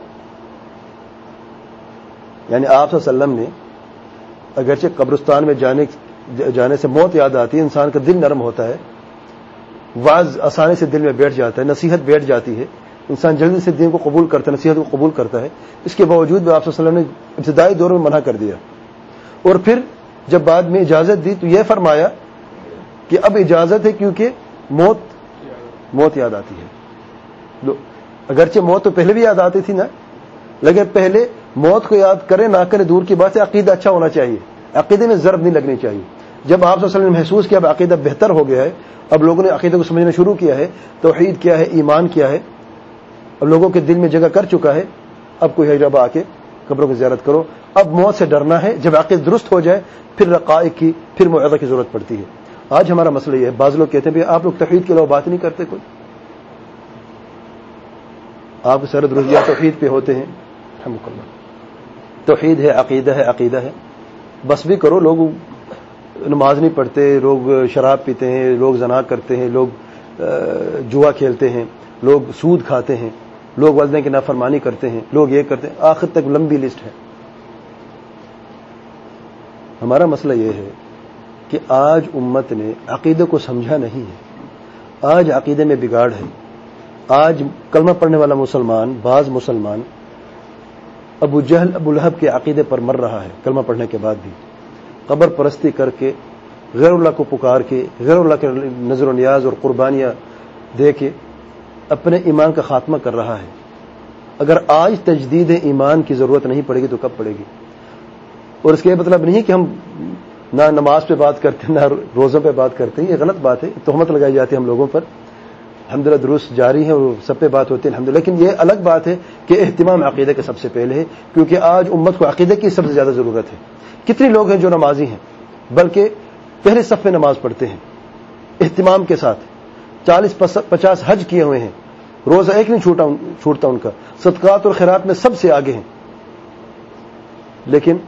یعنی آپ صلی اللہ علیہ وسلم نے اگرچہ قبرستان میں جانے جانے سے موت یاد آتی ہے, انسان کا دل نرم ہوتا ہے, واعظ آسانی سے دل میں بیٹھ جاتا ہے, نصیحت بیٹھ جاتی ہے, انسان جلدی سے دین کو قبول کرتا ہے, نصیحت کو قبول کرتا ہے. اس کے باوجود بھی آپ صلی اللہ علیہ وسلم نے ابتدائی دور میں منع کر دیا, اور پھر جب بعد میں اجازت دی تو یہ فرمایا کہ اب اجازت ہے کیونکہ موت موت یاد آتی ہے. اگرچہ موت تو پہلے بھی یاد آتی تھی نا, لیکن پہلے موت کو یاد کرے نہ کرے دور کی بات ہے, عقیدہ اچھا ہونا چاہیے, عقیدے میں ضرب نہیں لگنی چاہیے. جب آپ صلی اللہ علیہ وسلم نے محسوس کیا اب عقیدہ بہتر ہو گیا ہے, اب لوگوں نے عقیدے کو سمجھنا شروع کیا ہے, توحید کیا ہے, ایمان کیا ہے, اب لوگوں کے دل میں جگہ کر چکا ہے, اب کوئی حجاب آ کے قبروں کی زیارت کرو. اب موت سے ڈرنا ہے, جب عقیدہ درست ہو جائے پھر رقائق کی, پھر موعظہ کی ضرورت پڑتی ہے. آج ہمارا مسئلہ یہ ہے, بعض لوگ کہتے ہیں آپ لوگ توحید کے علاوہ بات نہیں کرتے, کوئی آپ کے سر درست یا توحید پہ ہوتے ہیں, رحمک اللہ, توحید ہے, عقیدہ ہے, عقیدہ ہے, بس بھی کرو. لوگ نماز نہیں پڑھتے, لوگ شراب پیتے ہیں, لوگ زنا کرتے ہیں, لوگ جوا کھیلتے ہیں, لوگ سود کھاتے ہیں, لوگ والدین کی نافرمانی کرتے ہیں, لوگ یہ کرتے ہیں, آخر تک لمبی لسٹ ہے. ہمارا مسئلہ یہ ہے کہ آج امت نے عقیدے کو سمجھا نہیں ہے, آج عقیدے میں بگاڑ ہے. آج کلمہ پڑھنے والا مسلمان, بعض مسلمان ابو جہل ابو لہب کے عقیدے پر مر رہا ہے کلمہ پڑھنے کے بعد بھی, قبر پرستی کر کے, غیر اللہ کو پکار کے, غیر اللہ کے نظر و نیاز اور قربانیاں دے کے اپنے ایمان کا خاتمہ کر رہا ہے. اگر آج تجدید ایمان کی ضرورت نہیں پڑے گی تو کب پڑے گی؟ اور اس کا یہ مطلب نہیں کہ ہم نہ نماز پہ بات کرتے نہ روزوں پہ بات کرتے ہیں, یہ غلط بات ہے, تہمت لگائی جاتی ہے ہم لوگوں پر. الحمدللہ دروس جاری ہے اور سب پہ بات ہوتی ہے الحمدللہ, لیکن یہ الگ بات ہے کہ اہتمام عقیدے کے سب سے پہلے ہے, کیونکہ آج امت کو عقیدے کی سب سے زیادہ ضرورت ہے. کتنے لوگ ہیں جو نمازی ہیں بلکہ پہلے صف میں نماز پڑھتے ہیں اہتمام کے ساتھ, چالیس پچاس حج کیے ہوئے ہیں, روزہ ایک نہیں چھوٹا چھوٹتا ان کا, صدقات اور خیرات میں سب سے آگے ہیں, لیکن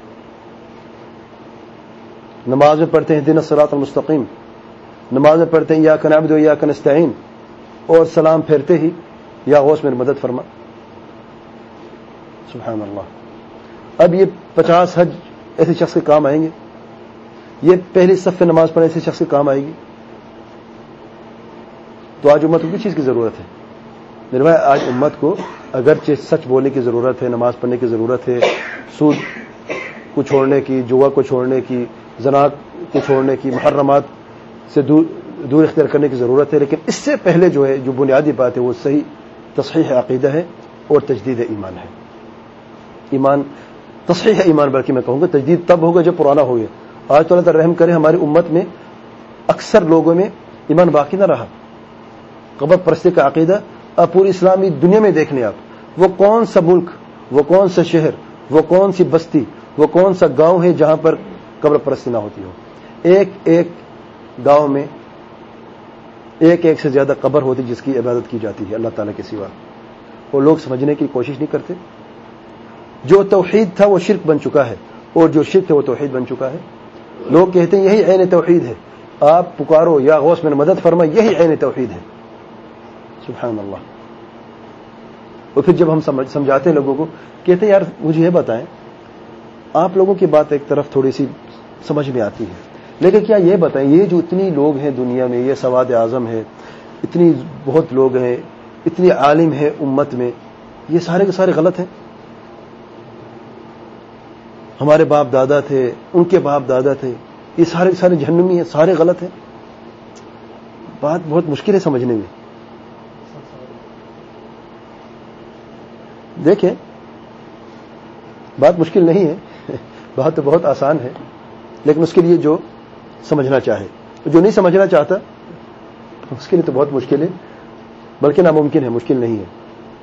نماز میں پڑھتے ہیں اهدنا الصراط المستقیم, نماز میں پڑھتے ہیں ایاک نعبد و ایاک نستعین, اور سلام پھیرتے ہی یا غوث میری مدد فرما. سبحان اللہ. اب یہ پچاس حج ایسے شخص کے کام آئیں گے؟ یہ پہلی صف نماز پڑھنے ایسے شخص کے کام آئے گی؟ تو آج امت کو کس چیز کی ضرورت ہے میرے بھائی؟ آج امت کو اگرچہ سچ بولنے کی ضرورت ہے، نماز پڑھنے کی ضرورت ہے، سود کو چھوڑنے کی، جوا کو چھوڑنے کی، زنا کو چھوڑنے کی، محرمات سے دور دور اختیار کرنے کی ضرورت ہے، لیکن اس سے پہلے جو ہے جو بنیادی بات ہے وہ صحیح تصحیح عقیدہ ہے اور تجدید ایمان ہے. ایمان تصحیح ایمان بلکہ میں کہوں گا تجدید تب ہوگا جب پرانا ہو گیا. آج تو اللہ تعالی رحم کرے ہماری امت میں اکثر لوگوں میں ایمان باقی نہ رہا. قبر پرستی کا عقیدہ اب پوری اسلامی دنیا میں دیکھ لیں آپ، وہ کون سا ملک، وہ کون سا شہر، وہ کون سی بستی، وہ کون سا گاؤں ہے جہاں پر قبر پرستی نہ ہوتی ہو. ایک ایک گاؤں میں ایک ایک سے زیادہ قبر ہوتی جس کی عبادت کی جاتی ہے اللہ تعالیٰ کے سوا، اور لوگ سمجھنے کی کوشش نہیں کرتے. جو توحید تھا وہ شرک بن چکا ہے، اور جو شرک ہے وہ توحید بن چکا ہے. لوگ کہتے ہیں یہی عین توحید ہے، آپ پکارو یا غوث میں مدد فرما، یہی عین توحید ہے. سبحان اللہ. اور پھر جب ہم سمجھاتے ہیں لوگوں کو، کہتے ہیں یار مجھے یہ بتائیں، آپ لوگوں کی بات ایک طرف تھوڑی سی سمجھ میں آتی ہے، لیکن کیا یہ بتائیں یہ جو اتنی لوگ ہیں دنیا میں، یہ سواد اعظم ہے، اتنی بہت لوگ ہیں، اتنی عالم ہیں امت میں، یہ سارے کے سارے غلط ہیں؟ ہمارے باپ دادا تھے، ان کے باپ دادا تھے، یہ سارے کے سارے جہنمی ہیں، سارے غلط ہیں؟ بات بہت مشکل ہے سمجھنے میں. دیکھیں بات مشکل نہیں ہے، بات تو بہت آسان ہے، لیکن اس کے لیے جو سمجھنا چاہے، جو نہیں سمجھنا چاہتا اس کے لیے تو بہت مشکل ہے، بلکہ ناممکن ہے، مشکل نہیں ہے.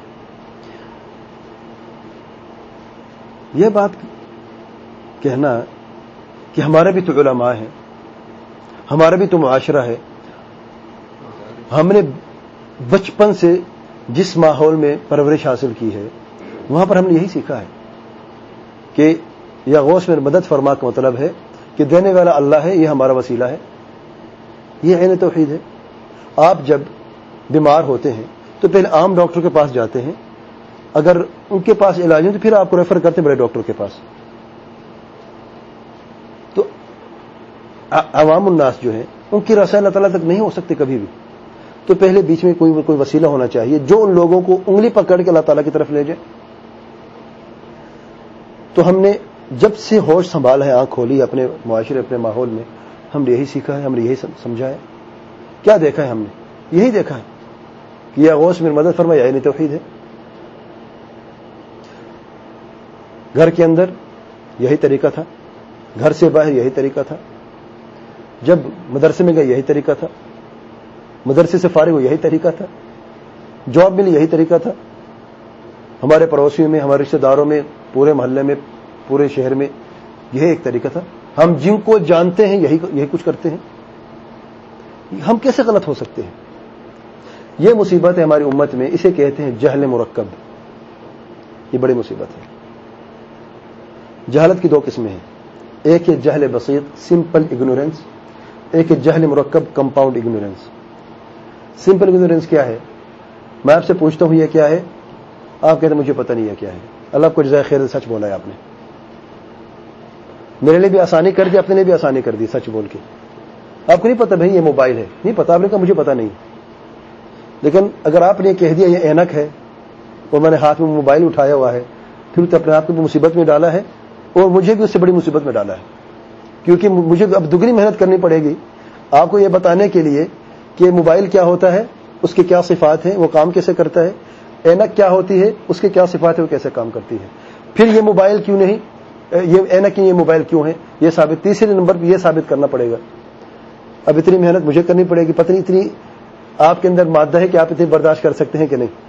یہ بات کہنا کہ ہمارا بھی تو علماء ہے، ہمارا بھی تو معاشرہ ہے، ہم نے بچپن سے جس ماحول میں پرورش حاصل کی ہے وہاں پر ہم نے یہی سیکھا ہے کہ یا غوث میں مدد فرما کا مطلب ہے کہ دینے والا اللہ ہے، یہ ہمارا وسیلہ ہے. یہ عین توحید ہے. آپ جب بیمار ہوتے ہیں تو پہلے عام ڈاکٹر کے پاس جاتے ہیں، اگر ان کے پاس علاج نہیں تو پھر آپ کو ریفر کرتے ہیں بڑے ڈاکٹر کے پاس. تو عوام الناس جو ہیں ان کی رسائی اللہ تعالیٰ تک نہیں ہو سکتے کبھی بھی، تو پہلے بیچ میں کوئی کوئی وسیلہ ہونا چاہیے جو ان لوگوں کو انگلی پکڑ کے اللہ تعالیٰ کی طرف لے جائے. تو ہم نے جب سے ہوش سنبھالا ہے، آنکھ کھولی اپنے معاشرے اپنے ماحول میں، ہم نے یہی سیکھا ہے، ہم نے یہی سمجھا ہے. کیا دیکھا ہے ہم نے؟ یہی دیکھا ہے کہ یا غوث میں مدد فرما، یعنی توحید ہے. گھر کے اندر یہی طریقہ تھا، گھر سے باہر یہی طریقہ تھا، جب مدرسے میں گئے یہی طریقہ تھا، مدرسے سے فارغ ہو یہی طریقہ تھا، جاب ملی یہی طریقہ تھا، ہمارے پڑوسیوں میں، ہمارے رشتہ داروں میں، پورے محلے میں، پورے شہر میں یہی ایک طریقہ تھا. ہم جن کو جانتے ہیں یہی یہی کچھ کرتے ہیں. ہم کیسے غلط ہو سکتے ہیں؟ یہ مصیبت ہے ہماری امت میں، اسے کہتے ہیں جہل مرکب. یہ بڑی مصیبت ہے. جہالت کی دو قسمیں ہیں، ایک ہے جہل بسیط سمپل اگنورینس، ایک ہے جہل مرکب کمپاؤنڈ اگنورینس. سمپل اگنورینس کیا ہے؟ میں آپ سے پوچھتا ہوں یہ کیا ہے، آپ کہتے ہیں مجھے پتہ نہیں ہے کیا ہے. اللہ آپ کو جزائے خیر سچ بولا ہے آپ نے، میرے لیے بھی آسانی کر دی، اپنے لیے بھی آسانی کر دی سچ بول کے. آپ کو نہیں پتا بھائی یہ موبائل ہے، نہیں پتا، آپ نے کہا مجھے پتا نہیں. لیکن اگر آپ نے کہہ دیا یہ اینک ہے اور میں نے ہاتھ میں موبائل اٹھایا ہوا ہے، پھر تو اپنے آپ کو مصیبت میں ڈالا ہے اور مجھے بھی اس سے بڑی مصیبت میں ڈالا ہے، کیونکہ مجھے اب دگنی محنت کرنی پڑے گی آپ کو یہ بتانے کے لیے کہ موبائل کیا ہوتا ہے، اس کے کیا صفات ہیں، وہ کام کیسے کرتا ہے، اینک کیا ہوتی ہے، اس کے کیا صفات ہے، وہ کیسے کام کرتی ہے، پھر یہ موبائل کیوں نہیں، یہ اینک کی یہ موبائل کیوں ہے، یہ ثابت، تیسرے نمبر پہ یہ ثابت کرنا پڑے گا. اب اتنی محنت مجھے کرنی پڑے گی، پتہ نہیں اتنی آپ کے اندر مادہ ہے کہ آپ اتنی برداشت کر سکتے ہیں کہ نہیں.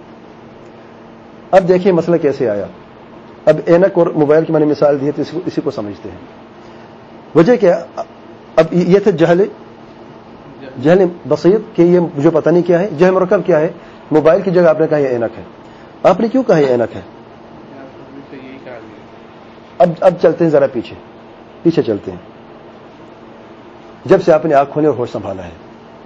اب دیکھیں مسئلہ کیسے آیا. اب اینک اور موبائل کی میں نے مثال دی ہے تو اسی کو, اسی کو سمجھتے ہیں. وجہ کیا؟ اب یہ تھے جہل جہل بسیط کہ یہ مجھے پتہ نہیں کیا ہے. جہل مرکب کیا ہے؟ موبائل کی جگہ آپ نے کہا یہ اینک ہے. آپ نے کیوں کہا یہ اینک ہے؟ اب اب چلتے ہیں ذرا پیچھے پیچھے چلتے ہیں. جب سے آپ نے آنکھ کھولی اور ہوش سنبھالا ہے،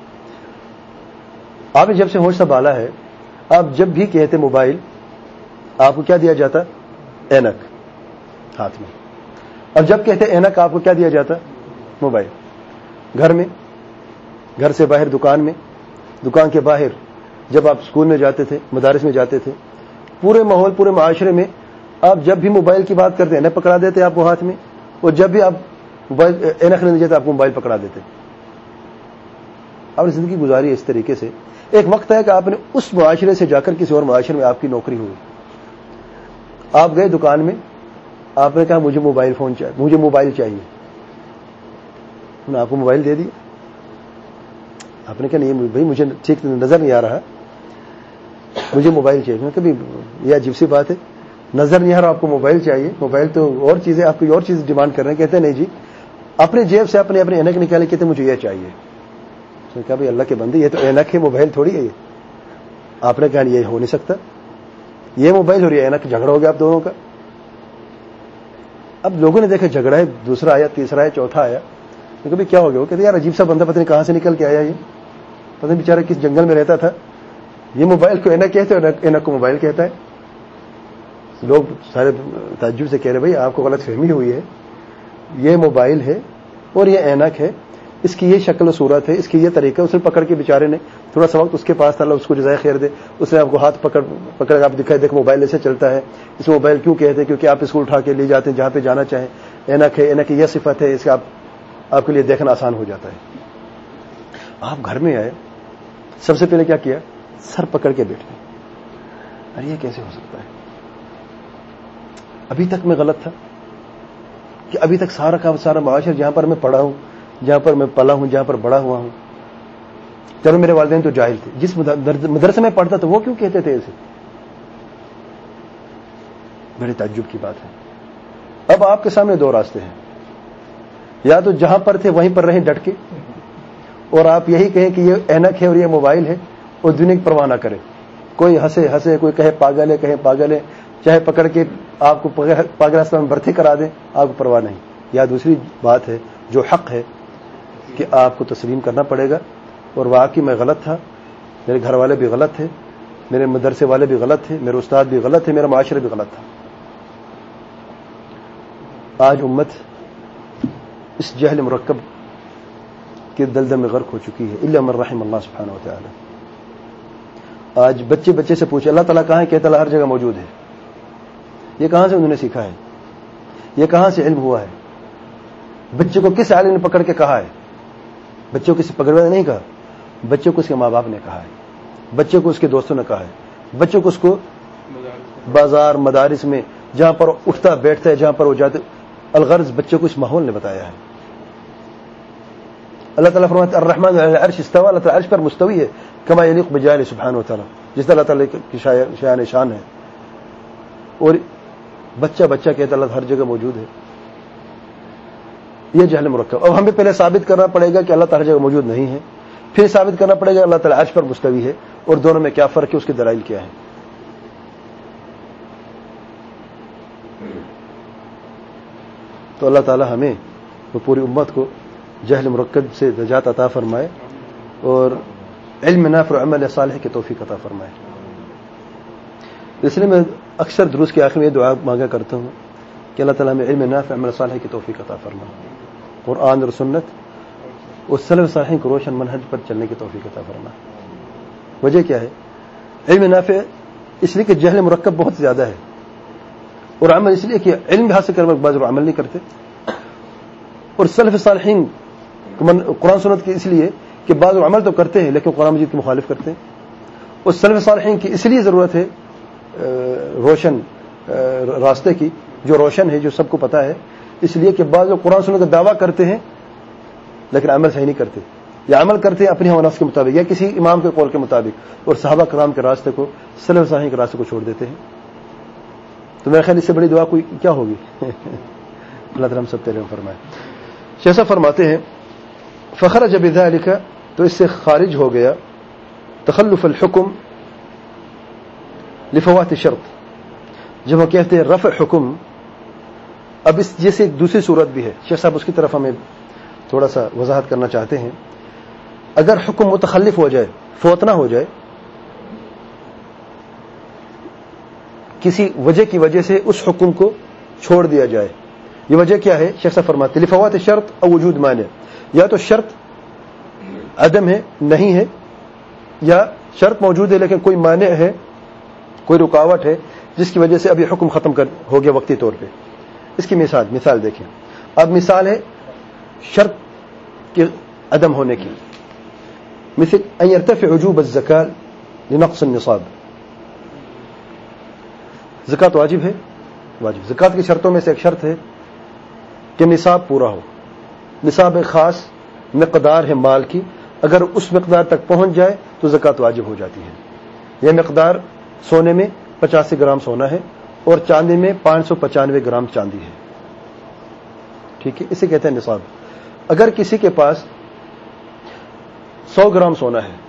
آپ نے جب سے ہوش سنبھالا ہے، آپ جب بھی کہتے موبائل، آپ کو کیا دیا جاتا؟ اینک ہاتھ میں. اب جب کہتے ہیں اینک آپ کو کیا دیا جاتا؟ موبائل. گھر میں، گھر سے باہر دکان میں، دکان کے باہر جب آپ اسکول میں جاتے تھے، مدارس میں جاتے تھے، پورے ماحول پورے معاشرے میں آپ جب بھی موبائل کی بات کرتے ہیں اینک پکڑا دیتے آپ کو ہاتھ میں، اور جب بھی آپ موبائل اینک نہیں دیتے آپ کو موبائل پکڑا دیتے. آپ نے زندگی گزاری اس طریقے سے. ایک وقت ہے کہ آپ نے اس معاشرے سے جا کر کسی اور معاشرے میں آپ کی نوکری ہوئی، آپ گئے دکان میں، آپ نے کہا مجھے موبائل فون چاہیے، مجھے موبائل چاہیے. انہوں نے آپ کو موبائل دے دیا. آپ نے کہا نہیں بھائی مجھے ٹھیک نظر نہیں آ رہا، مجھے موبائل چاہیے. کبھی یہ عجیب سی بات ہے، نظر نہیں آ رہا آپ کو موبائل چاہیے، موبائل تو اور چیزیں آپ کوئی اور چیز ڈیمانڈ کر رہے ہیں. کہتے ہیں نہیں جی، اپنے جیب سے اپنے اپنے اینک نکالے، کہتے مجھے یہ چاہیے. اس نے کہا بھائی اللہ کے بندے یہ تو اینک ہے، موبائل تھوڑی ہے یہ. آپ نے کہا یہ ہو نہیں سکتا، یہ موبائل اور یہ اینک، جھگڑا ہو گیا آپ دونوں کا. اب لوگوں نے دیکھا جھگڑا ہے، دوسرا آیا، تیسرا آیا، چوتھا آیا. کبھی کیا ہو گیا؟ وہ کہتے یار عجیب سا بندہ پتہ نہیں کہاں سے نکل کے آیا، یہ پتہ نہیں بیچارہ کس جنگل میں رہتا تھا. یہ موبائل کو اینک کہتے ہیں، اینک کو موبائل کہتا ہے. لوگ سارے تعجب سے کہہ رہے بھائی آپ کو غلط فہمی ہوئی ہے، یہ موبائل ہے اور یہ اینک ہے، اس کی یہ شکل و صورت ہے، اس کی یہ طریقہ. اسے پکڑ کے بیچارے نے تھوڑا سا وقت اس کے پاس تھا، اللہ اس کو جزائے خیر دے، اس نے آپ کو ہاتھ پکڑ پکڑ کے آپ دکھائے دیکھ موبائل ایسے چلتا ہے. اس میں موبائل کیوں کہتے ہیں؟ کیونکہ آپ اس کو اٹھا کے لے جاتے ہیں جہاں پہ جانا چاہیں. اینک ہے، اینک کی یہ صفت ہے، اس کا آپ آپ کے لیے دیکھنا آسان ہو جاتا ہے. آپ گھر میں آئے، سب سے پہلے کیا کیا؟ سر پکڑ کے بیٹھ گئے. ارے یہ کیسے ہو سکتا ہے؟ ابھی تک میں غلط تھا کہ ابھی تک سارا کا سارا معاشرہ جہاں پر میں پڑھا ہوں، جہاں پر میں پلا ہوں، جہاں پر بڑا ہوا ہوں، چلو میرے والدین تو جاہل تھے، جس مدرسے میں پڑھتا تھا وہ کیوں کہتے تھے ایسے؟ بڑے تعجب کی بات ہے. اب آپ کے سامنے دو راستے ہیں، یا تو جہاں پر تھے وہیں پر رہیں ڈٹ کے، اور آپ یہی کہیں کہ یہ اینک ہے اور یہ موبائل ہے، اور دنیا کی پرواہ نہ کرے. کوئی ہنسے ہنسے، کوئی کہے پاگل ہے، کہے پاگل ہے، چاہے پکڑ کے آپ کو پاگل ہستان میں بھرتی کرا دیں، آپ کو پرواہ نہیں. یا دوسری بات ہے جو حق ہے کہ آپ کو تسلیم کرنا پڑے گا، اور واقعی میں غلط تھا، میرے گھر والے بھی غلط تھے، میرے مدرسے والے بھی غلط تھے، میرے استاد بھی غلط تھے، میرا معاشرہ بھی غلط تھا. آج امت اس جہل مرکب کے دلدل میں غرق ہو چکی ہے، الا من رحم اللہ سبحانہ و تعالی. آج بچے بچے سے پوچھے اللہ تعالیٰ کہاں ہے؟ کہتا اللہ ہر جگہ موجود ہے. یہ کہاں سے انہوں نے سیکھا ہے؟ یہ کہاں سے علم ہوا ہے؟ بچے کو کس عالم نے پکڑ کے کہا ہے؟ بچے کو کسی پکڑ والے نہیں کہا، بچے کو اس کے ماں باپ نے کہا ہے، بچے کو اس کے دوستوں نے کہا ہے، بچے کو اس کو بازار مدارس میں جہاں پر اٹھتا بیٹھتا ہے، جہاں پر وہ جاتے، الغرض بچے کو اس ماحول نے بتایا ہے. اللہ تعالیٰ فرماتا ہے الرحمن علی العرش استوى، اللہ تعالیٰ عرش پر مستوی ہے، کما یلیق بجلالہ سبحانہ وتعالی، جس طرح اللہ تعالیٰ کی شان شان ہے. اور بچہ بچہ کہتا اللہ ہر جگہ موجود ہے. یہ جہل مرکب. اب ہمیں پہلے ثابت کرنا پڑے گا کہ اللہ تعالیٰ ہر جگہ موجود نہیں ہے، پھر ثابت کرنا پڑے گا اللہ تعالیٰ عرش پر مستوی ہے، اور دونوں میں کیا فرق ہے، اس کے دلائل کیا ہے. تو اللہ تعالیٰ ہمیں وہ پوری امت کو جہل مرکب سے نجات عطا فرمائے، اور علم نافع عمل صالح کی توفیق عطا فرمائے. اس لیے میں اکثر دروس کے آخر میں یہ دعا مانگا کرتا ہوں کہ اللہ تعالیٰ ہمیں علم نافع عمل صالح کی توفیق عطا فرمائے، قرآن اور سنت اور سلف صالحین کو روشن منہج پر چلنے کی توفیق عطا فرمائے. وجہ کیا ہے؟ علم نافع اس لیے کہ جہل مرکب بہت زیادہ ہے، اور عمل اس لیے کہ علم حاصل کرنے کے بعد عمل نہیں کرتے، اور سلف صالحین قرآن سنت کی اس لیے کہ بعض عمل تو کرتے ہیں لیکن قرآن مجید کی مخالف کرتے ہیں. اور سلف صالحین کی اس لیے ضرورت ہے روشن راستے کی، جو روشن ہے، جو سب کو پتا ہے، اس لیے کہ بعض قرآن سنت کا دعویٰ کرتے ہیں لیکن عمل صحیح نہیں کرتے، یا عمل کرتے ہیں اپنی ہوا نفس کے مطابق یا کسی امام کے قول کے مطابق، اور صحابہ کرام کے راستے کو، سلف صالحین کے راستے کو چھوڑ دیتے ہیں. تو میرے خیال اس سے بڑی دعا کوئی کیا ہوگی؟ اللہ تعالیٰ ہم سب تیرے فرمائے. شیخ فرماتے ہیں فخرج بذلك، تو اس سے خارج ہو گیا تخلف الحکم لفوات شرط. جب وہ کہتے ہیں رفع حکم، اب اس جیسے ایک دوسری صورت بھی ہے، شیخ صاحب اس کی طرف ہمیں تھوڑا سا وضاحت کرنا چاہتے ہیں. اگر حکم متخلف ہو جائے، فوت نہ ہو جائے، کسی وجہ کی وجہ سے اس حکم کو چھوڑ دیا جائے، یہ وجہ کیا ہے؟ شیخ صاحب فرماتے لفوات شرط او وجود مانع، یا تو شرط عدم ہے، نہیں ہے، یا شرط موجود ہے لیکن کوئی مانع ہے، کوئی رکاوٹ ہے جس کی وجہ سے ابھی حکم ختم کر ہو گیا وقتی طور پہ. اس کی مثال مثال دیکھیں. اب مثال ہے شرط کے عدم ہونے کی. مثل ان يرتفع وجوب الزکاة لنقص النصاب. زکات واجب ہے، واجب. زکات کی شرطوں میں سے ایک شرط ہے کہ نصاب پورا ہو. نصاب ایک خاص مقدار ہے مال کی، اگر اس مقدار تک پہنچ جائے تو زکات واجب ہو جاتی ہے. یہ مقدار سونے میں پچاسی گرام سونا ہے اور چاندی میں پانچ سو پچانوے گرام چاندی ہے. ٹھیک ہے، اسے کہتے ہیں نصاب. اگر کسی کے پاس سو گرام سونا ہے،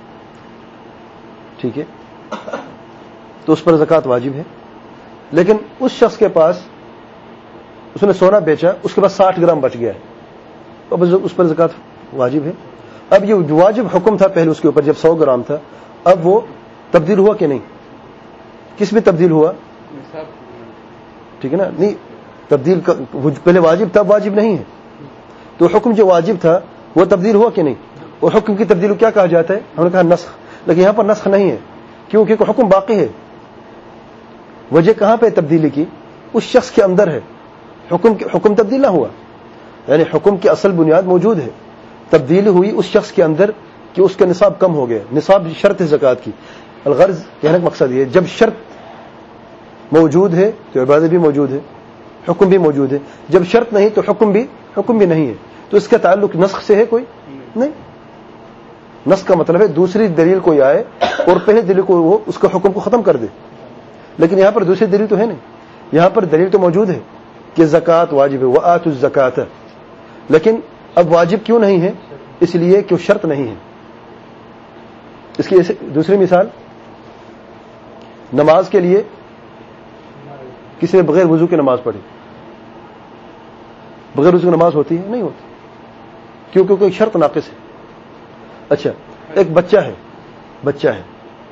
ٹھیک ہے، تو اس پر زکات واجب ہے. لیکن اس شخص کے پاس اس نے سونا بیچا، اس کے پاس ساٹھ گرام بچ گیا ہے، اب اس پر زکات واجب ہے. اب یہ واجب حکم تھا پہلے اس کے اوپر جب سو گرام تھا، اب وہ تبدیل ہوا کہ نہیں؟ کس میں تبدیل ہوا؟ ٹھیک ہے نا، نہیں تبدیل پہلے واجب تھا، واجب نہیں ہے. تو حکم جو واجب تھا وہ تبدیل ہوا کہ نہیں؟ اور حکم کی تبدیل کیا کہا جاتا ہے؟ ہم نے کہا نسخ. لیکن یہاں پر نسخ نہیں ہے، کیوں؟ کیونکہ حکم باقی ہے. وجہ کہاں پہ تبدیلی کی؟ اس شخص کے اندر ہے. حکم حکم تبدیل نہ ہوا، یعنی حکم کی اصل بنیاد موجود ہے، تبدیلی ہوئی اس شخص کے اندر کہ اس کا نصاب کم ہو گیا. نصاب شرط ہے زکات کی. الغرض کہنے کا مقصد یہ، جب شرط موجود ہے تو عبادت بھی موجود ہے، حکم بھی موجود ہے. جب شرط نہیں تو حکم بھی حکم بھی نہیں ہے. تو اس کا تعلق نسخ سے ہے کوئی نہیں. نسخ کا مطلب ہے دوسری دلیل کوئی آئے اور پہلے دلیل کو وہ اس کا حکم کو ختم کر دے. لیکن یہاں پر دوسری دلیل تو ہے نہیں. یہاں پر دلیل تو موجود ہے کہ زکات واجب ہے، وآتوا الزکاۃ. لیکن اب واجب کیوں نہیں ہے؟ اس لیے کہ شرط نہیں ہے. اس کی دوسری مثال، نماز کے لیے کسی نے بغیر وضو کی نماز پڑھی، بغیر وضو کی نماز ہوتی ہے؟ نہیں ہوتی. کیوں؟ کیونکہ ایک شرط ناقص ہے. اچھا، ایک بچہ ہے بچہ ہے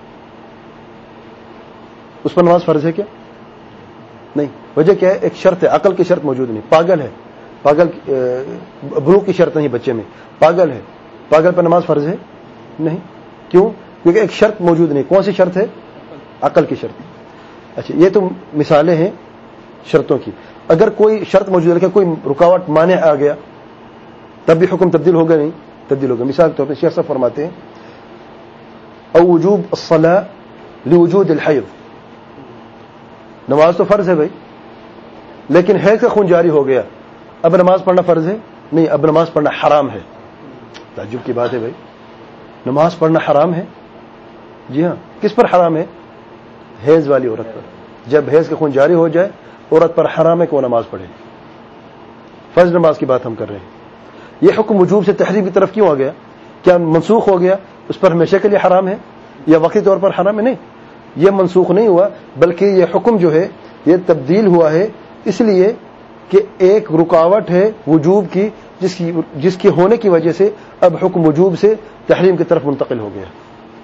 اس پر نماز فرض ہے کیا؟ نہیں. وجہ کیا ہے؟ ایک شرط ہے، عقل کی شرط موجود نہیں. پاگل ہے، پاگل بلوغ کی شرط نہیں بچے میں، پاگل ہے، پاگل پر نماز فرض ہے؟ نہیں. کیوں؟ کیونکہ ایک شرط موجود نہیں. کون سی شرط ہے؟ عقل کی شرط. اچھا، یہ تو مثالیں ہیں شرطوں کی. اگر کوئی شرط موجود ہے لیکن کوئی رکاوٹ مانع آ گیا تب بھی حکم تبدیل ہوگا نہیں؟ تبدیل ہوگا. مثال کے طور پر شیخ صاحب فرماتے ہیں او وجوب الصلاة لوجود الحیض. نماز تو فرض ہے بھائی، لیکن حیض کا خون جاری ہو گیا، اب نماز پڑھنا فرض ہے؟ نہیں، اب نماز پڑھنا حرام ہے. تعجب کی بات ہے بھائی، نماز پڑھنا حرام ہے. جی ہاں. کس پر حرام ہے؟ حیض والی عورت پر. جب حیض کا خون جاری ہو جائے عورت پر حرام ہے کہ وہ نماز پڑھے. فرض نماز کی بات ہم کر رہے ہیں. یہ حکم وجوب سے تحریم کی طرف کیوں آ گیا؟ کیا منسوخ ہو گیا؟ اس پر ہمیشہ کے لیے حرام ہے یا وقتی طور پر حرام ہے؟ نہیں، یہ منسوخ نہیں ہوا، بلکہ یہ حکم جو ہے یہ تبدیل ہوا ہے اس لیے کہ ایک رکاوٹ ہے وجوب کی جس کی جس کے ہونے کی وجہ سے اب حکم وجوب سے تحریم کی طرف منتقل ہو گیا.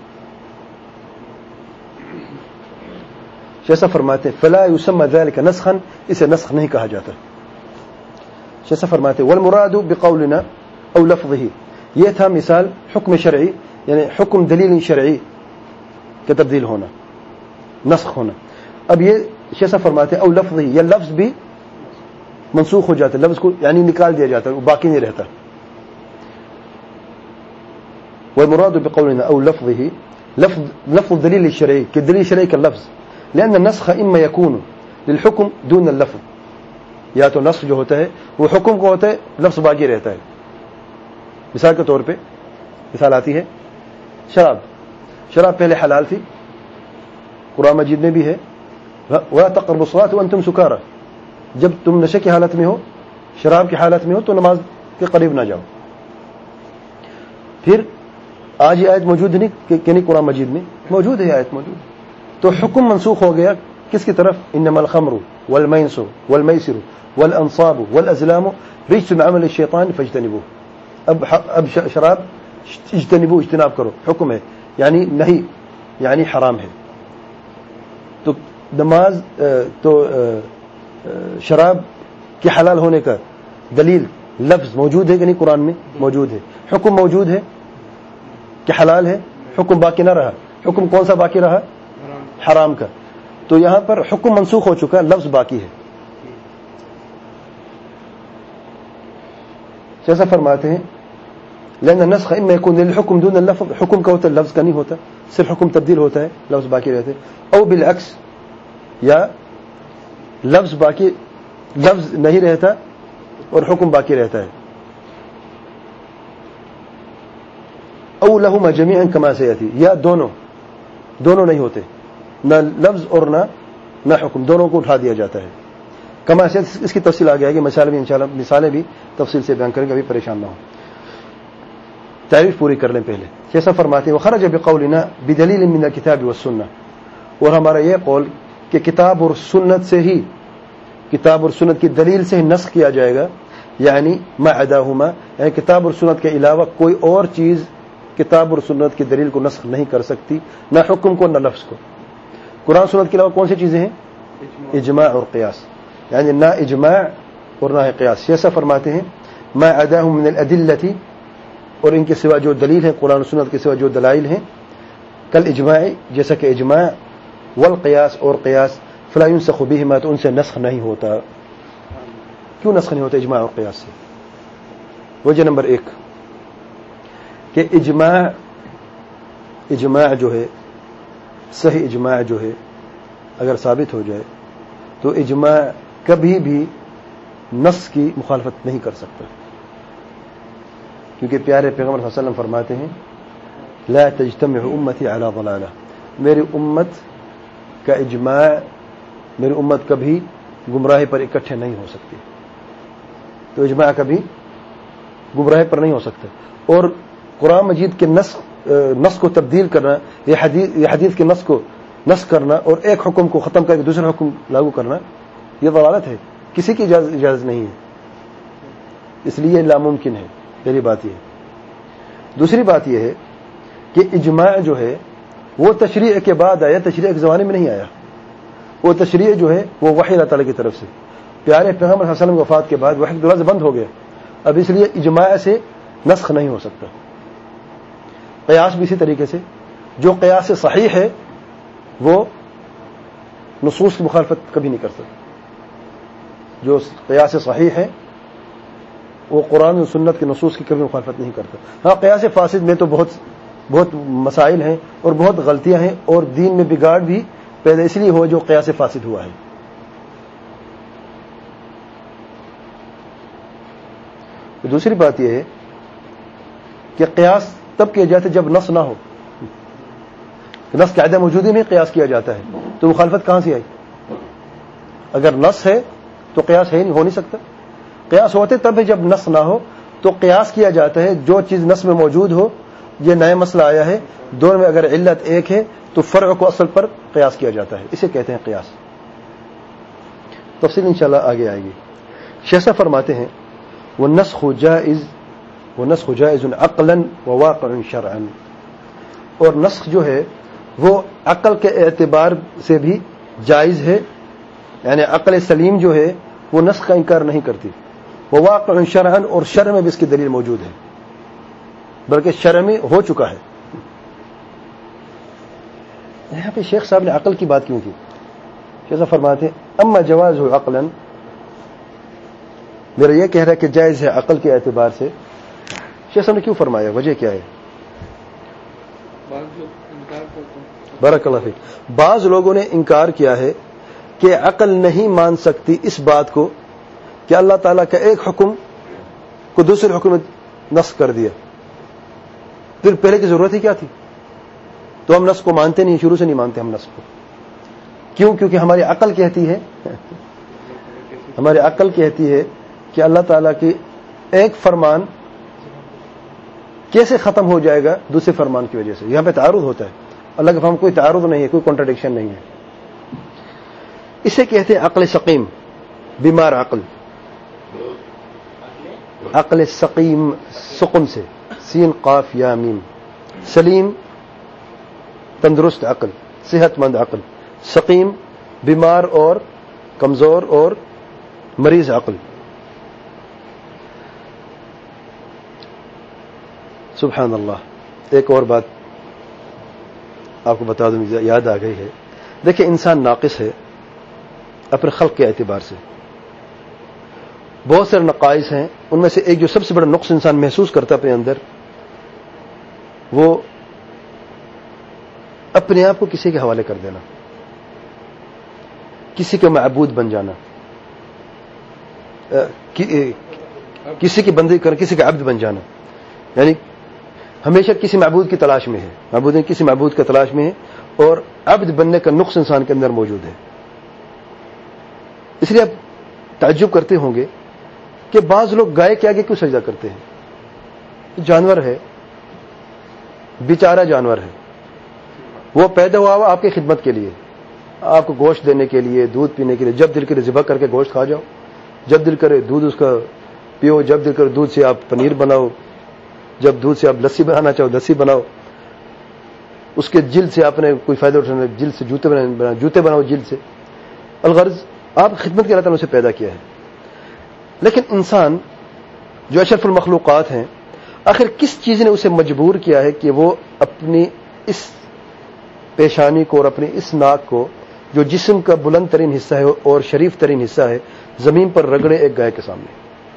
جیسا فرماتے فلا یسمى ذلك نسخا، اسے نسخ نہیں کہا جاتا. جیسا فرماتے والمراد بقولنا او لفظه، یہ تھا مثال حکم شرعی یعنی حکم دلیل شرعی کا تبدیل ہونا، نسخ ہونا. اب یہ جیسا فرماتے او لفظه، یہ لفظ بھی منسوخ ہو جاتا ہے، لفظ کو یعنی نکال دیا جاتا ہے، وہ باقی نہیں رہتا. والمراد بقولنا او لفظه، لفظ لفظ دلیل الشرعی کہ دلیل شرعی کا لفظ، لأن النسخ اما يكون للحكم دون اللفظ، یا تو نسخ جو ہوتا ہے وہ حکم کو ہوتا ہے، لفظ باقی رہتا ہے. مثال کے طور پہ مثال آتی ہے شراب. شراب پہلے حلال تھی، قرآن مجید میں بھی ہے وَلَا تَقْرَبُوا الصَّلَاةَ وَأَنْتُمْ سُكَارَىٰ، جب تم نشے کی حالت میں ہو، شراب کی حالت میں ہو تو نماز کے قریب نہ جاؤ. پھر آج یہ آیت موجود نہیں کہ نہیں قرآن مجید میں موجود ہے، آیت موجود. تو حکم منسوخ ہو گیا کس کی طرف؟ انما الخمر والمیسر والمیسر والانصاب والازلام رجس من عمل الشیطان فاجتنبوه. اب اب شراب اجتنبو، اجتناب کرو، حکم ہے یعنی نہیں، یعنی حرام ہے. تو نماز تو شراب کہ حلال ہونے کا دلیل لفظ موجود ہے کہ نہیں؟ قرآن میں موجود ہے. حکم موجود ہے کہ حلال ہے, حکم باقی نہ رہا. حکم کون سا باقی رہا؟ حرام کا. تو یہاں پر حکم منسوخ ہو چکا, لفظ باقی ہے. جیسا فرماتے ہیں لأن النسخ اما يكون للحكم دون اللفظ, حکم کا ہوتا ہے لفظ کا نہیں ہوتا, صرف حکم تبدیل ہوتا ہے, لفظ باقی رہتے. او بالعکس, یا لفظ باقی لفظ نہیں رہتا اور حکم باقی رہتا ہے. او لهما جميعا كما سياتي, یا دونوں دونوں نہیں ہوتے, نہ لفظ اور نہ نہ حکم, دونوں کو اٹھا دیا جاتا ہے. کما سیاتی, اس کی تفصیل آگے آئے گی, مثال بھی انشاءاللہ مثالیں بھی تفصیل سے بیان کریں گے, ابھی پریشان نہ ہو, تعریف پوری کر لیں پہلے. جیسا فرماتے ہیں وخرج بقولنا بدلیل من الكتاب والسنہ, اور ہمارا یہ قول کہ کتاب اور سنت سے ہی, کتاب اور سنت کی دلیل سے ہی نسخ کیا جائے گا, یعنی ما عداہما, یعنی کتاب اور سنت کے علاوہ کوئی اور چیز کتاب اور سنت کی دلیل کو نسخ نہیں کر سکتی, نہ حکم کو نہ لفظ کو. قرآن سنت کے علاوہ کون سی چیزیں ہیں؟ اجماع اور قیاس, یعنی نہ اجماع اور نہ قیاس. جیسا فرماتے ہیں ما عداہم من الادلۃ, اور ان کے سوا جو دلیل ہیں, قرآن و سنت کے سوا جو دلائل ہیں, کل اجماع, جیسا کہ اجماع, والقیاس, اور قیاس, فلا ينسخ بهما, تو ان سے نسخ نہیں ہوتا. کیوں نسخ نہیں ہوتا اجماع اور قیاس سے؟ وجہ نمبر ایک کہ اجماع اجماع جو ہے, صحیح اجماع جو ہے, اگر ثابت ہو جائے تو اجماع کبھی بھی نص کی مخالفت نہیں کر سکتا, کیونکہ پیارے پیغمبر صلی اللہ علیہ وسلم فرماتے ہیں لا تجتمع امتی علی ضلالہ, میری امت کا اجماع, میری امت کبھی گمراہی پر اکٹھے نہیں ہو سکتی. تو اجماع کبھی گمراہی پر نہیں ہو سکتا. اور قرآن مجید کے نص نص کو تبدیل کرنا, یہ حدیث یہ حدیث کے نص کو نص کرنا اور ایک حکم کو ختم کر کے دوسرا حکم لاگو کرنا, یہ ضلالت ہے, کسی کی اجازت اجازت نہیں ہے, اس لیے ناممکن ہے. پہلی بات یہ ہے. دوسری بات یہ ہے کہ اجماع جو ہے وہ تشریع کے بعد آیا, تشریع کے زمانے میں نہیں آیا. وہ تشریع جو ہے وہ وحی اللہ تعالیٰ کی طرف سے, پیارے پیغمبر صلی اللہ علیہ وسلم کی وفات کے بعد وحی دروازے بند ہو گئے, اب اس لیے اجماع سے نسخ نہیں ہو سکتا. قیاس بھی اسی طریقے سے, جو قیاس سے صحیح ہے وہ نصوص کی مخالفت کبھی نہیں کر سکتا. جو قیاس سے صحیح ہے وہ قرآن و سنت کے نصوص کی کبھی مخالفت نہیں کرتا. ہاں قیاس فاسد میں تو بہت بہت مسائل ہیں اور بہت غلطیاں ہیں, اور دین میں بگاڑ بھی پیدا اس لیے ہو جو قیاس فاسد ہوا ہے. دوسری بات یہ ہے کہ قیاس تب کیا جاتا ہے جب نص نہ ہو. نص کے عدم موجودگی میں قیاس کیا جاتا ہے, تو مخالفت کہاں سے آئی؟ اگر نص ہے تو قیاس ہے نہیں, ہو نہیں سکتا. قیاس ہوتے تب ہے جب نص نہ ہو, تو قیاس کیا جاتا ہے جو چیز نص میں موجود ہو. یہ نیا مسئلہ آیا ہے, دونوں میں اگر علت ایک ہے تو فرع کو اصل پر قیاس کیا جاتا ہے, اسے کہتے ہیں قیاس. تفصیل انشاءاللہ آگے آئے گی. شیخ صاحب فرماتے ہیں والنسخ جائز والنسخ جائز عقلا وواقع شرعا, اور نسخ جو ہے وہ عقل کے اعتبار سے بھی جائز ہے, یعنی عقل سلیم جو ہے وہ نسخ کا انکار نہیں کرتی. وواقع شرعا, اور شرع میں بھی اس کی دلیل موجود ہے, بلکہ شرع میں ہو چکا ہے. یہاں پہ شیخ صاحب نے عقل کی بات کیوں کی؟ جیسا فرماتے ہیں اما جواز ہو عقلا, میرا یہ کہہ رہا ہے کہ جائز ہے عقل کے اعتبار سے. شیخ صاحب نے کیوں فرمایا, وجہ کیا ہے؟ بارک اللہ فیک. بعض لوگوں نے انکار کیا ہے کہ عقل نہیں مان سکتی اس بات کو کہ اللہ تعالیٰ کا ایک حکم کو دوسرے حکم میں نسخ کر دیا, پھر پہلے کی ضرورت ہی کیا تھی؟ تو ہم نسخ کو مانتے نہیں, شروع سے نہیں مانتے ہم نسخ کو. کیوں؟ کیونکہ ہماری عقل کہتی ہے ہماری عقل کہتی ہے کہ اللہ تعالیٰ کی ایک فرمان کیسے ختم ہو جائے گا دوسرے فرمان کی وجہ سے. یہاں پہ تعارض ہوتا ہے, اللہ کے فرمان کوئی تعارض نہیں ہے, کوئی کنٹراڈکشن نہیں ہے. اسے کہتے ہیں عقل سقیم, بیمار عقل. عقل سقیم سقم سے, سین قاف یا میم. سلیم تندرست عقل, صحت مند عقل. سقیم بیمار اور کمزور اور مریض عقل. سبحان اللہ. ایک اور بات آپ کو بتا دوں, یاد آ گئی ہے. دیکھیں انسان ناقص ہے اپنے خلق کے اعتبار سے. بہت سارے نقائص ہیں, ان میں سے ایک جو سب سے بڑا نقص انسان محسوس کرتا ہے اپنے اندر, وہ اپنے آپ کو کسی کے حوالے کر دینا, کسی کا معبود بن جانا, کسی کی بندگی کر, کسی کا عبد بن جانا. یعنی ہمیشہ کسی معبود کی تلاش میں ہے, معبود کسی معبود کی تلاش میں ہے, اور عبد بننے کا نقص انسان کے اندر موجود ہے. اس لیے آپ تعجب کرتے ہوں گے کہ بعض لوگ گائے کے آگے کیوں سجدہ کرتے ہیں؟ جانور ہے, بیچارہ جانور ہے, وہ پیدا ہوا ہوا آپ کی خدمت کے لیے, آپ کو گوشت دینے کے لیے, دودھ پینے کے لیے. جب دل کرے ذبح کر کے گوشت کھا جاؤ, جب دل کرے دودھ اس کا پیو, جب دل کرے دودھ سے آپ پنیر بناؤ, جب دودھ سے آپ لسی بنانا چاہو لسی بناؤ, اس کے جلد سے آپ نے کوئی فائدہ اٹھانا, جلد سے جوتے بنا جوتے بناؤ جلد سے. الغرض آپ خدمت کے اللہ تعالیٰ نے اسے پیدا کیا ہے. لیکن انسان جو اشرف المخلوقات ہیں, آخر کس چیز نے اسے مجبور کیا ہے کہ وہ اپنی اس پیشانی کو اور اپنی اس ناک کو, جو جسم کا بلند ترین حصہ ہے اور شریف ترین حصہ ہے, زمین پر رگڑے ایک گائے کے سامنے؟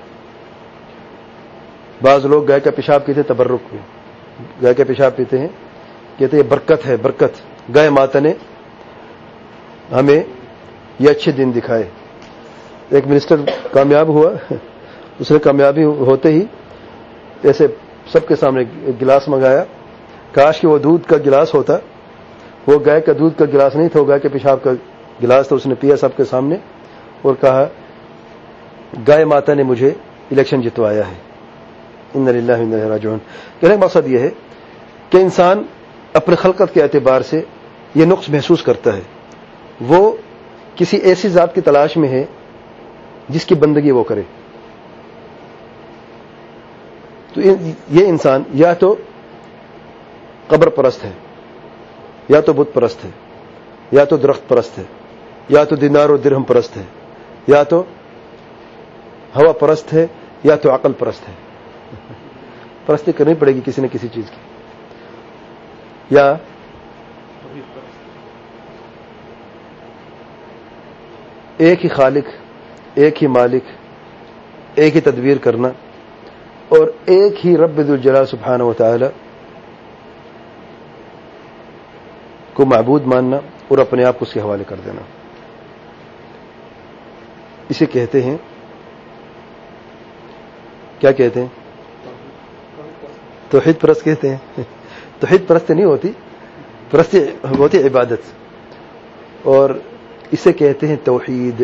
بعض لوگ گائے کا پیشاب پیتے تبرک میں, گائے کا پیشاب پیتے ہیں, کہتے ہیں برکت ہے برکت, گائے ماتا نے ہمیں یہ اچھے دن دکھائے. ایک منسٹر کامیاب ہوا, اس نے کامیابی ہوتے ہی ایسے سب کے سامنے ایک گلاس منگایا, کاش کہ وہ دودھ کا گلاس ہوتا, وہ گائے کا دودھ کا گلاس نہیں تھا, وہ گائے کے پیشاب کا گلاس تھا. اس نے پیا سب کے سامنے اور کہا گائے ماتا نے مجھے الیکشن جتوایا ہے. ان للہ و انا الیہ راجعون. کہنے کا مقصد یہ ہے کہ انسان اپنے خلقت کے اعتبار سے یہ نقص محسوس کرتا ہے, وہ کسی ایسی ذات کی تلاش میں ہے جس کی بندگی وہ کرے. تو یہ انسان یا تو قبر پرست ہے, یا تو بت پرست ہے, یا تو درخت پرست ہے, یا تو دینار و درہم پرست ہے, یا تو ہوا پرست ہے, یا تو عقل پرست ہے. پرستی کرنی پڑے گی کسی نہ کسی چیز کی. یا ایک ہی خالق, ایک ہی مالک, ایک ہی تدبیر کرنا, اور ایک ہی رب ذوالجلال سبحانہ و تعالی کو معبود ماننا اور اپنے آپ کو اس کے حوالے کر دینا. اسے کہتے ہیں, کیا کہتے ہیں؟ توحید پرست کہتے ہیں. توحید پرست نہیں ہوتی, پرست ہوتی عبادت, اور اسے کہتے ہیں توحید.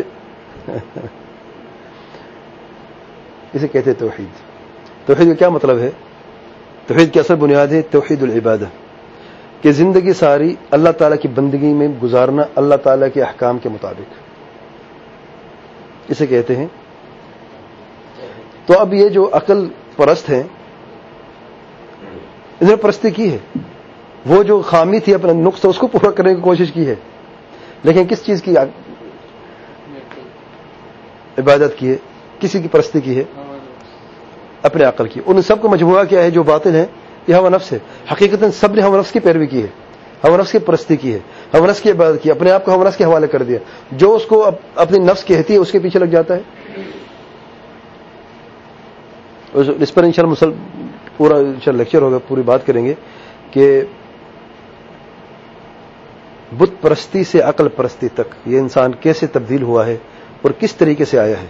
اسے کہتے ہیں توحید. توحید کا کیا مطلب ہے؟ توحید کی اصل بنیاد ہے توحید العبادہ, کہ زندگی ساری اللہ تعالیٰ کی بندگی میں گزارنا اللہ تعالیٰ کے احکام کے مطابق, اسے کہتے ہیں. تو اب یہ جو عقل پرست ہیں, انہوں نے پرستی کی ہے, وہ جو خامی تھی اپنا نقص اس کو پورا کرنے کی کوشش کی ہے, لیکن کس چیز کی عبادت کی ہے, کسی کی پرستی کی ہے؟ اپنے عقل کی. ان سب کو مجموعہ کیا ہے جو باطل ہے, یہ ہوا نفس ہے. حقیقتاً سب نے ہوا نفس کی پیروی کی ہے, ہوا نفس کی پرستی کی ہے, ہوا نفس کی عبادت کی, اپنے آپ کو ہوا نفس کے حوالے کر دیا. جو اس کو اپنی نفس کہتی ہے اس کے پیچھے لگ جاتا ہے. اس پر انشاءاللہ پورا انشاءاللہ لیکچر ہوگا, پوری بات کریں گے کہ بت پرستی سے عقل پرستی تک یہ انسان کیسے تبدیل ہوا ہے اور کس طریقے سے آیا ہے.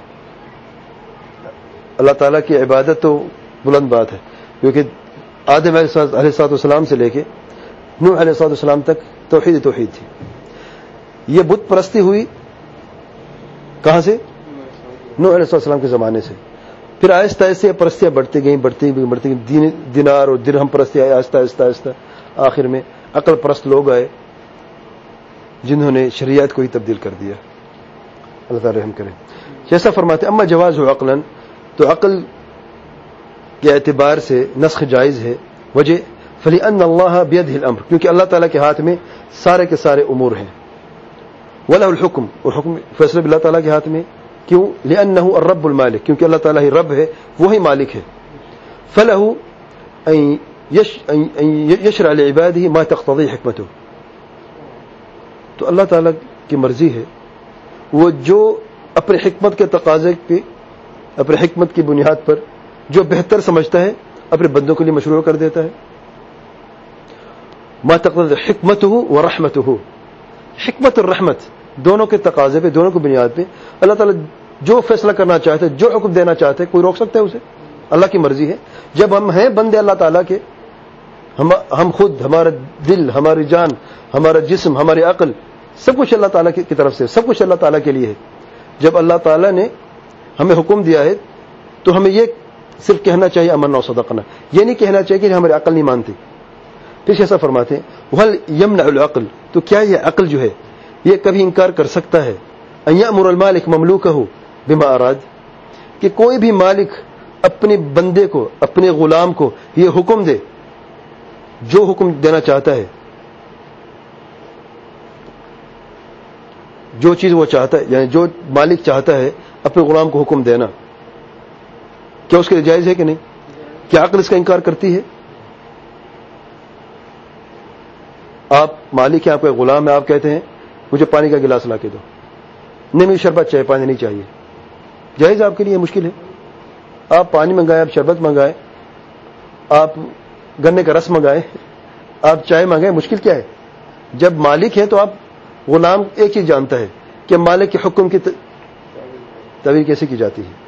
اللہ تعالیٰ کی عبادت تو بلند بات ہے, کیونکہ آدم علیہ الصلوۃ والسلام سے لے کے نوح علیہ الصلوۃ والسلام تک توحید توحید تھی. یہ بت پرستی ہوئی کہاں سے؟ نوح علیہ الصلوۃ والسلام کے زمانے سے. پھر آہستہ آہستہ یہ پرستیاں بڑھتی گئیں بڑھتی گئیں بڑھتی گئیں دینار اور درہم پرستی آئی آہستہ آہستہ آہستہ. آخر میں عقل پرست لوگ آئے جنہوں نے شریعت کو ہی تبدیل کر دیا. اللہ تعالی رحم کرے. جیسا فرماتے اما جواز ہو عقلاً, تو عقل کے اعتبار سے نسخ جائز ہے. وجہ فلأن اللہ بیدہ الامر, کیونکہ اللہ تعالیٰ کے ہاتھ میں سارے کے سارے امور ہیں. ولہ الحکم, اور حکم فیصلہ بھی اللہ تعالیٰ کے ہاتھ میں. کیوں؟ لأنہ الرب المالک, کیونکہ اللہ تعالیٰ ہی رب ہے, وہی مالک ہے. فلہ ان یشرع لعباده ما تقتضی حکمته. تو اللہ تعالیٰ کی مرضی ہے وہ جو اپنے حکمت کے تقاضے پہ اپنے حکمت کی بنیاد پر جو بہتر سمجھتا ہے اپنے بندوں کے لیے مشروع کر دیتا ہے. ما تقتضی حکمته و رحمته. حکمت اور رحمت دونوں کے تقاضے پہ دونوں کی بنیاد پہ اللہ تعالیٰ جو فیصلہ کرنا چاہتے ہے جو حکم دینا چاہتے ہیں کوئی روک سکتا ہے اسے؟ اللہ کی مرضی ہے. جب ہم ہیں بندے اللہ تعالیٰ کے ہم ہم خود ہمارا دل ہماری جان ہمارا جسم ہماری عقل سب کچھ اللہ تعالیٰ کی طرف سے سب کچھ اللہ تعالیٰ کے لیے ہے. جب اللہ تعالیٰ نے ہمیں حکم دیا ہے تو ہمیں یہ صرف کہنا چاہیے امنا و صدقنا. یہ نہیں کہنا چاہیے کہ ہماری عقل نہیں مانتی. پھر ایسا فرماتے ہیں وَهَلْ يَمْنَعُ الْعَقْلُ. تو کیا یہ عقل جو ہے یہ کبھی انکار کر سکتا ہے أَن يَأْمُرَ الْمَالِكُ مَمْلُوكَهُ بِمَا أَرَادَ کہ کوئی بھی مالک اپنے بندے کو اپنے غلام کو یہ حکم دے جو حکم دینا چاہتا ہے جو چیز وہ چاہتا ہے یعنی جو مالک چاہتا ہے اپنے غلام کو حکم دینا کیا اس کے لیے جائز ہے کہ نہیں؟ کیا عقل اس کا انکار کرتی ہے؟ آپ مالک ہیں آپ کا غلام ہے آپ کہتے ہیں مجھے پانی کا گلاس لا کے دو. نہیں مجھے شربت چاہیے پانی نہیں چاہیے. جائز آپ کے لیے مشکل ہے؟ آپ پانی منگائے آپ شربت منگائے آپ گنے کا رس منگائے آپ چائے منگائے مشکل کیا ہے؟ جب مالک ہے تو آپ غلام ایک چیز جانتا ہے کہ مالک کے حکم کی تعبیر کیسے کی جاتی ہے.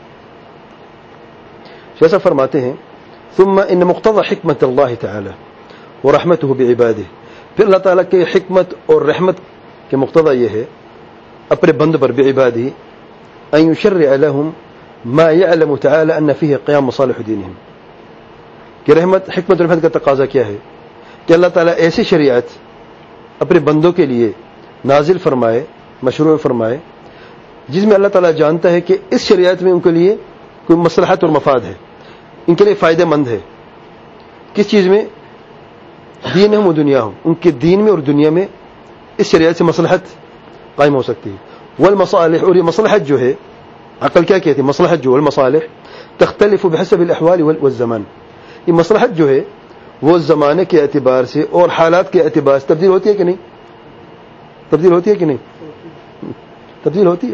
جیسا فرماتے ہیں ثم ان مقتضى حکمت اللہ تعالی ورحمته بعباده. پھر اللہ تعالیٰ کے حکمت اور رحمت کے مقتضى یہ ہے اپنے بند پر بعباده ان يشرع لهم ما يعلم تعالى ان فيه قيام مصالح دينهم. کہ رحمت حکمت اور رحمت کا تقاضا کیا ہے کہ اللہ تعالیٰ ایسی شریعت اپنے بندوں کے لیے نازل فرمائے مشروع فرمائے جس میں اللہ تعالیٰ جانتا ہے کہ اس شریعت میں ان کے لیے کوئی مصلحت اور مفاد ہے ان کے لیے فائدہ مند ہے. کس چیز میں؟ دین ہم و دنیا ہم ان کے دین میں اور دنیا میں اس شریعت سے مصلحت قائم ہو سکتی ہے. والمصالح اور یہ مصلحت جو ہے عقل کیا کہتی ہے مصلحت جو والمصالح تختلف بحسب الاحوال والزمان. یہ مصلحت جو ہے وہ زمانے کے اعتبار سے اور حالات کے اعتبار سے تبدیل ہوتی ہے کہ نہیں؟ تبدیل ہوتی ہے کہ نہیں؟ تبدیل ہوتی ہے.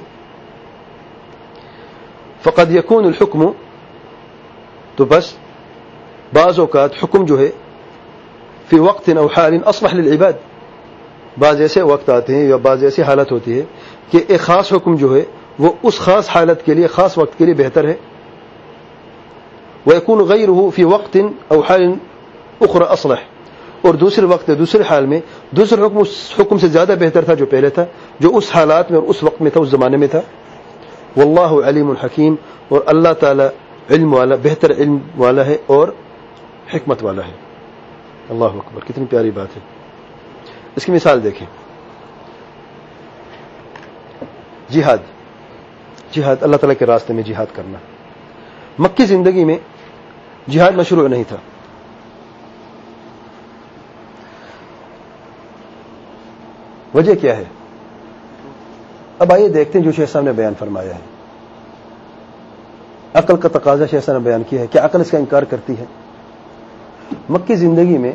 فقد يكون الحكم تو بس بعض اوقات حکم جو ہے فی وقت او حال اصلح للعباد. بعض ایسے وقت آتے ہیں یا بعض ایسی حالت ہوتی ہے کہ ایک خاص حکم جو ہے وہ اس خاص حالت کے لیے خاص وقت کے لیے بہتر ہے. ويكون غيره في وقت او حال اخرى اصلح اور دوسرے وقت دوسرے حال میں دوسرا حکم اس حکم سے زیادہ بہتر تھا جو پہلے تھا جو اس حالات میں اور اس وقت میں تھا اس زمانے میں تھا. واللہ علیم الحکیم اور اللہ تعالی علم والا بہتر علم والا ہے اور حکمت والا ہے. اللہ اکبر کتنی پیاری بات ہے. اس کی مثال دیکھیں جہاد جہاد اللہ تعالیٰ کے راستے میں جہاد کرنا. مکی زندگی میں جہاد مشروع نہیں تھا. وجہ کیا ہے؟ اب آئیے دیکھتے ہیں جو شیخ صاحب نے بیان فرمایا ہے. عقل کا تقاضا شیخ صاحب نے بیان کیا ہے کہ عقل اس کا انکار کرتی ہے. مکی زندگی میں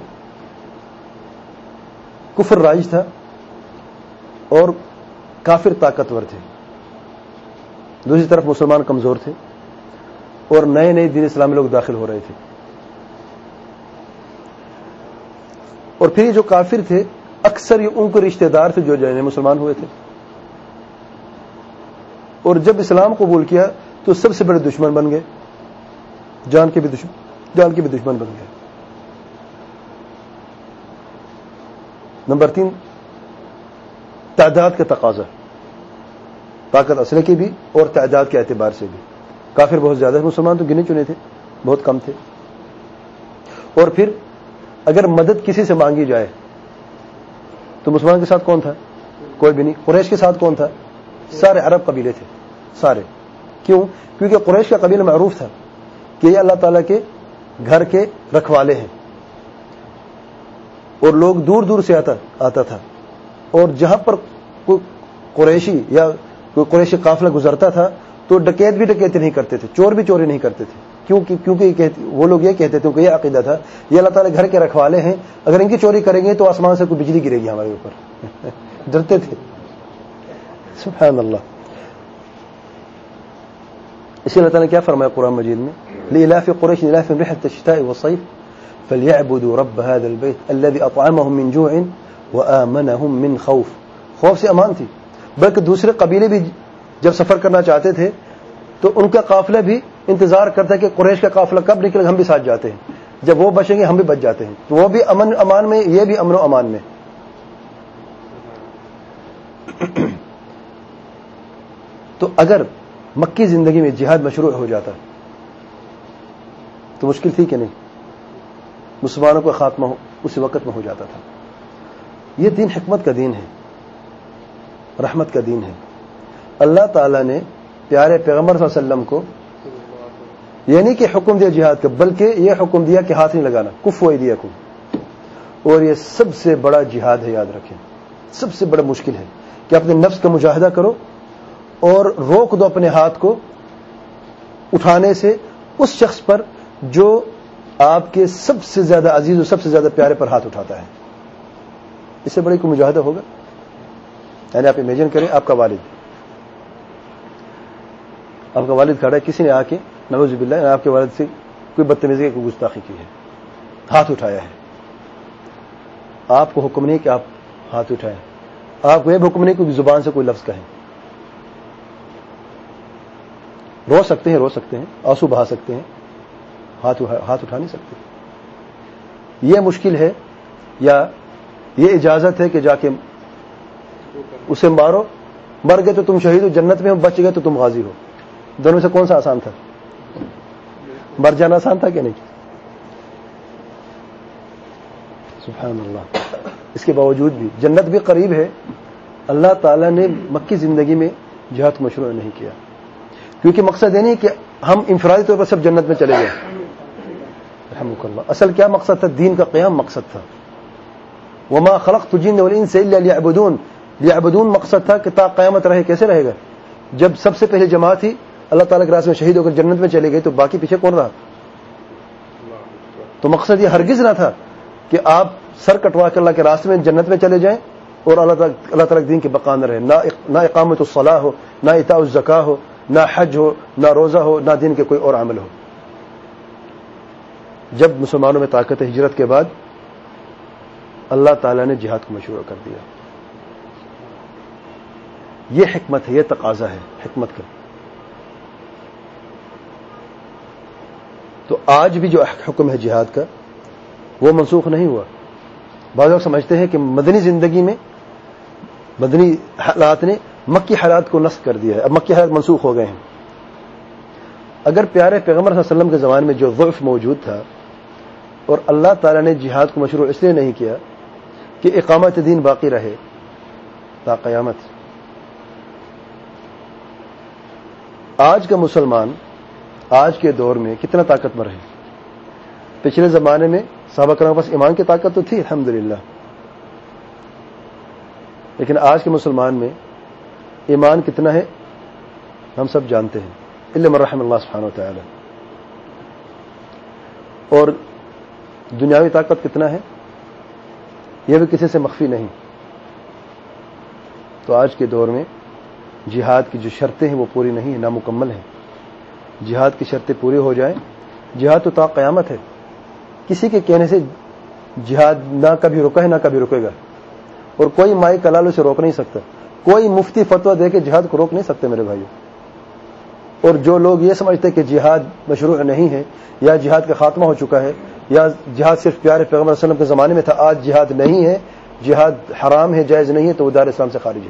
کفر رائج تھا اور کافر طاقتور تھے. دوسری طرف مسلمان کمزور تھے اور نئے نئے دین اسلام میں لوگ داخل ہو رہے تھے. اور پھر یہ جو کافر تھے اکثر یہ ان کو رشتہ دار تھے جو نئے مسلمان ہوئے تھے اور جب اسلام قبول کیا تو سب سے بڑے دشمن بن گئے. جان کے بھی دشمن جان کے بھی دشمن بن گئے. نمبر تین تعداد کا تقاضا طاقت اسلحے کی بھی اور تعداد کے اعتبار سے بھی. کافر بہت زیادہ مسلمان تو گنے چنے تھے بہت کم تھے. اور پھر اگر مدد کسی سے مانگی جائے تو مسلمان کے ساتھ کون تھا؟ کوئی بھی نہیں. قریش کے ساتھ کون تھا؟ سارے عرب قبیلے تھے سارے. کیوں؟ کیونکہ قریش کا قبیلہ معروف تھا کہ یہ اللہ تعالیٰ کے گھر کے رکھوالے ہیں اور لوگ دور دور سے آتا آتا تھا اور جہاں پر کوئی قریشی یا کوئی قریشی قافلہ گزرتا تھا تو ڈکیت بھی ڈکیتی نہیں کرتے تھے چور بھی چوری نہیں کرتے تھے کیونکہ کیونکہ وہ لوگ یہ کہتے تھے کہ یہ عقیدہ تھا یہ اللہ تعالیٰ گھر کے رکھوالے ہیں, اگر ان کی چوری کریں گے تو آسمان سے کوئی بجلی گرے گی ہمارے اوپر. ڈرتے تھے. سبحان اللہ. اسی اللہ تعالیٰ نے کیا فرمایا قرآن مجید میں, لإلاف قریش إلافهم رحلة الشتاء والصيف فليعبدوا رب هذا البيت الذي أطعمهم من جوع وآمنهم من خوف. خوف سے امان تھی. بلکہ دوسرے قبیلے بھی جب سفر کرنا چاہتے تھے تو ان کا قافلہ بھی انتظار کرتا ہے کہ قریش کا قافلہ کب نکلے, ہم بھی ساتھ جاتے ہیں, جب وہ بچیں گے ہم بھی بچ جاتے ہیں. تو وہ بھی امن امان میں, یہ بھی امن و امان میں. تو اگر مکی زندگی میں جہاد مشروع ہو جاتا تو مشکل تھی کہ نہیں؟ مسلمانوں کا خاتمہ اسی وقت میں ہو جاتا تھا. یہ دین حکمت کا دین ہے, رحمت کا دین ہے. اللہ تعالیٰ نے پیارے پیغمبر صلی اللہ علیہ وسلم کو یہ نہیں کہ حکم دیا جہاد کا, بلکہ یہ حکم دیا کہ ہاتھ نہیں لگانا, کفوا ایدیکم. اور یہ سب سے بڑا جہاد ہے, یاد رکھیں, سب سے بڑا مشکل ہے کہ اپنے نفس کا مجاہدہ کرو اور روک دو اپنے ہاتھ کو اٹھانے سے اس شخص پر جو آپ کے سب سے زیادہ عزیز اور سب سے زیادہ پیارے پر ہاتھ اٹھاتا ہے. اس سے بڑی کوئی مجاہدہ ہوگا؟ یعنی آپ امیجن کریں, آپ کا والد آپ کا والد کھڑا ہے, کسی نے آ کے نعوذ باللہ آپ کے والد سے کوئی بدتمیزی کوئی گستاخی کی ہے, ہاتھ اٹھایا ہے. آپ کو حکم نہیں کہ آپ ہاتھ اٹھائیں, آپ کو یہ حکم نہیں کہ زبان سے کوئی لفظ کہیں. رو سکتے ہیں, رو سکتے ہیں, آنسو بہا سکتے ہیں, ہاتھ ہاتھ اٹھا نہیں سکتے. یہ مشکل ہے یا یہ اجازت ہے کہ جا کے اسے مارو, مر گئے تو تم شہید ہو, جنت میں ہو, بچ گئے تو تم غازی ہو. دونوں سے کون سا آسان تھا؟ مر جانا آسان تھا کہ نہیں؟ سبحان اللہ. اس کے باوجود بھی جنت بھی قریب ہے. اللہ تعالیٰ نے مکی زندگی میں جہاد مشروع نہیں کیا, کیونکہ مقصد یہ نہیں کہ ہم انفرادی طور پر سب جنت میں چلے گئے. رحمک اللہ. اصل کیا مقصد تھا؟ دین کا قیام مقصد تھا. وما خلقت الجن والانس الا ليعبدون. لیعبدون مقصد تھا کہ تا قیامت رہے. کیسے رہے گا؟ جب سب سے پہلے جماعت تھی اللہ تعالیٰ کے راستے میں شہید ہو کر جنت میں چلے گئے تو باقی پیچھے کون رہا؟ تو مقصد یہ ہرگز نہ تھا کہ آپ سر کٹوا کر اللہ کے راستے میں جنت میں چلے جائیں اور اللہ تعالیٰ اللہ تعالیٰ کے دین کے بقا نہ رہے. نہ اقامت الصلاح ہو, نہ ایتاء الزکاہ ہو, نہ حج ہو, نہ روزہ ہو, نہ دین کے کوئی اور عمل ہو. جب مسلمانوں میں طاقت ہے ہجرت کے بعد اللہ تعالیٰ نے جہاد کو مشروع کر دیا. یہ حکمت ہے, یہ تقاضا ہے حکمت کا. تو آج بھی جو حکم ہے جہاد کا وہ منسوخ نہیں ہوا. بعض لوگ سمجھتے ہیں کہ مدنی زندگی میں مدنی حالات نے مکی حالات کو نسخ کر دیا ہے, اب مکی حالات منسوخ ہو گئے ہیں. اگر پیارے پیغمبر صلی اللہ علیہ وسلم کے زمانے میں جو ضعف موجود تھا اور اللہ تعالیٰ نے جہاد کو مشروع اس لیے نہیں کیا کہ اقامت دین باقی رہے تا قیامت. آج کا مسلمان آج کے دور میں کتنا طاقتور ہے؟ پچھلے زمانے میں صحابہ کرام کے پاس ایمان کی طاقت تو تھی الحمدللہ, لیکن آج کے مسلمان میں ایمان کتنا ہے ہم سب جانتے ہیں, الا من رحم اللہ سبحانہ وتعالی. اور دنیاوی طاقت کتنا ہے یہ بھی کسی سے مخفی نہیں. تو آج کے دور میں جہاد کی جو شرطیں ہیں وہ پوری نہیں ہیں, نامکمل ہیں. جہاد کی شرطیں پوری ہو جائیں, جہاد تو تا قیامت ہے. کسی کے کہنے سے جہاد نہ کبھی رکا ہے نہ کبھی رکے گا, اور کوئی مائی کلال اسے روک نہیں سکتا. کوئی مفتی فتویٰ دے کے جہاد کو روک نہیں سکتے میرے بھائیوں. اور جو لوگ یہ سمجھتے کہ جہاد مشروع نہیں ہے یا جہاد کا خاتمہ ہو چکا ہے یا جہاد صرف پیارے پیغمبر صلی اللہ علیہ وسلم کے زمانے میں تھا, آج جہاد نہیں ہے, جہاد حرام ہے, جائز نہیں ہے, تو وہ دار اسلام سے خارج ہے.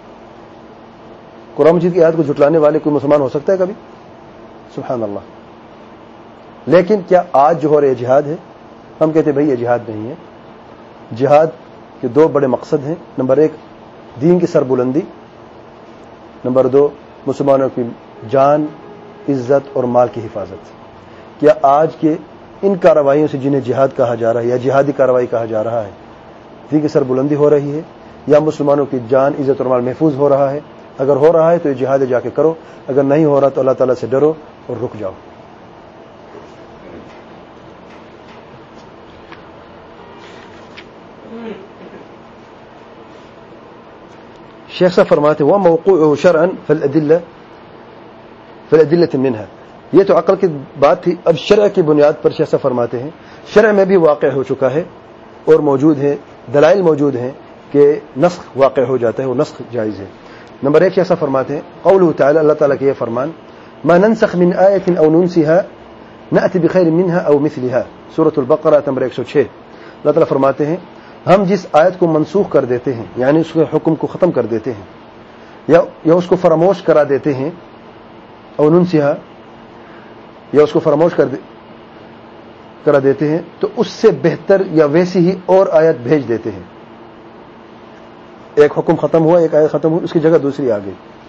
قرآن مجید کی آیت کو جھٹلانے والے کوئی مسلمان ہو سکتا ہے کبھی؟ سبحان اللہ. لیکن کیا آج جو ہو رہے جہاد ہے ہم کہتے ہیں بھائی یہ جہاد نہیں ہے. جہاد کے دو بڑے مقصد ہیں, نمبر ایک دین کی سربلندی, نمبر دو مسلمانوں کی جان, عزت اور مال کی حفاظت. کیا آج کے ان کارروائیوں سے جنہیں جہاد کہا جا رہا ہے یا جہادی کارروائی کہا جا رہا ہے دین کی سربلندی ہو رہی ہے یا مسلمانوں کی جان, عزت اور مال محفوظ ہو رہا ہے؟ اگر ہو رہا ہے تو یہ جہاد جا کے کرو, اگر نہیں ہو رہا تو اللہ تعالیٰ سے ڈرو اور رک جاؤ. شیخ صاحب فرماتے ہیں وموقوعه شرعا فالادله فالادله منها، یہ تو عقل کی بات تھی. اب شرع کی بنیاد پر شیخ صاحب فرماتے ہیں شرع میں بھی واقع ہو چکا ہے اور موجود ہے، دلائل موجود ہیں کہ نسخ واقع ہو جاتا ہے، وہ نسخ جائز ہے. نمبر ایک شیخ صاحب فرماتے ہیں قوله تعالی، اللہ تعالیٰ کے یہ فرمان ما ننسخ من آیت او ننسها نأتی بخیر منها او مثلها، سورۃ البقرہ نمبر ایک سو چھ. اللہ تعالیٰ فرماتے ہیں ہم جس آیت کو منسوخ کر دیتے ہیں، یعنی اس کے حکم کو ختم کر دیتے ہیں یا یا اس کو فراموش کرا دیتے ہیں، او ننسها یا اس کو فراموش کر دے کرا دیتے ہیں، تو اس سے بہتر یا ویسی ہی اور آیت بھیج دیتے ہیں. ایک حکم ختم ہوا، ایک آیت ختم ہوئی، اس کی جگہ دوسری آ گئی.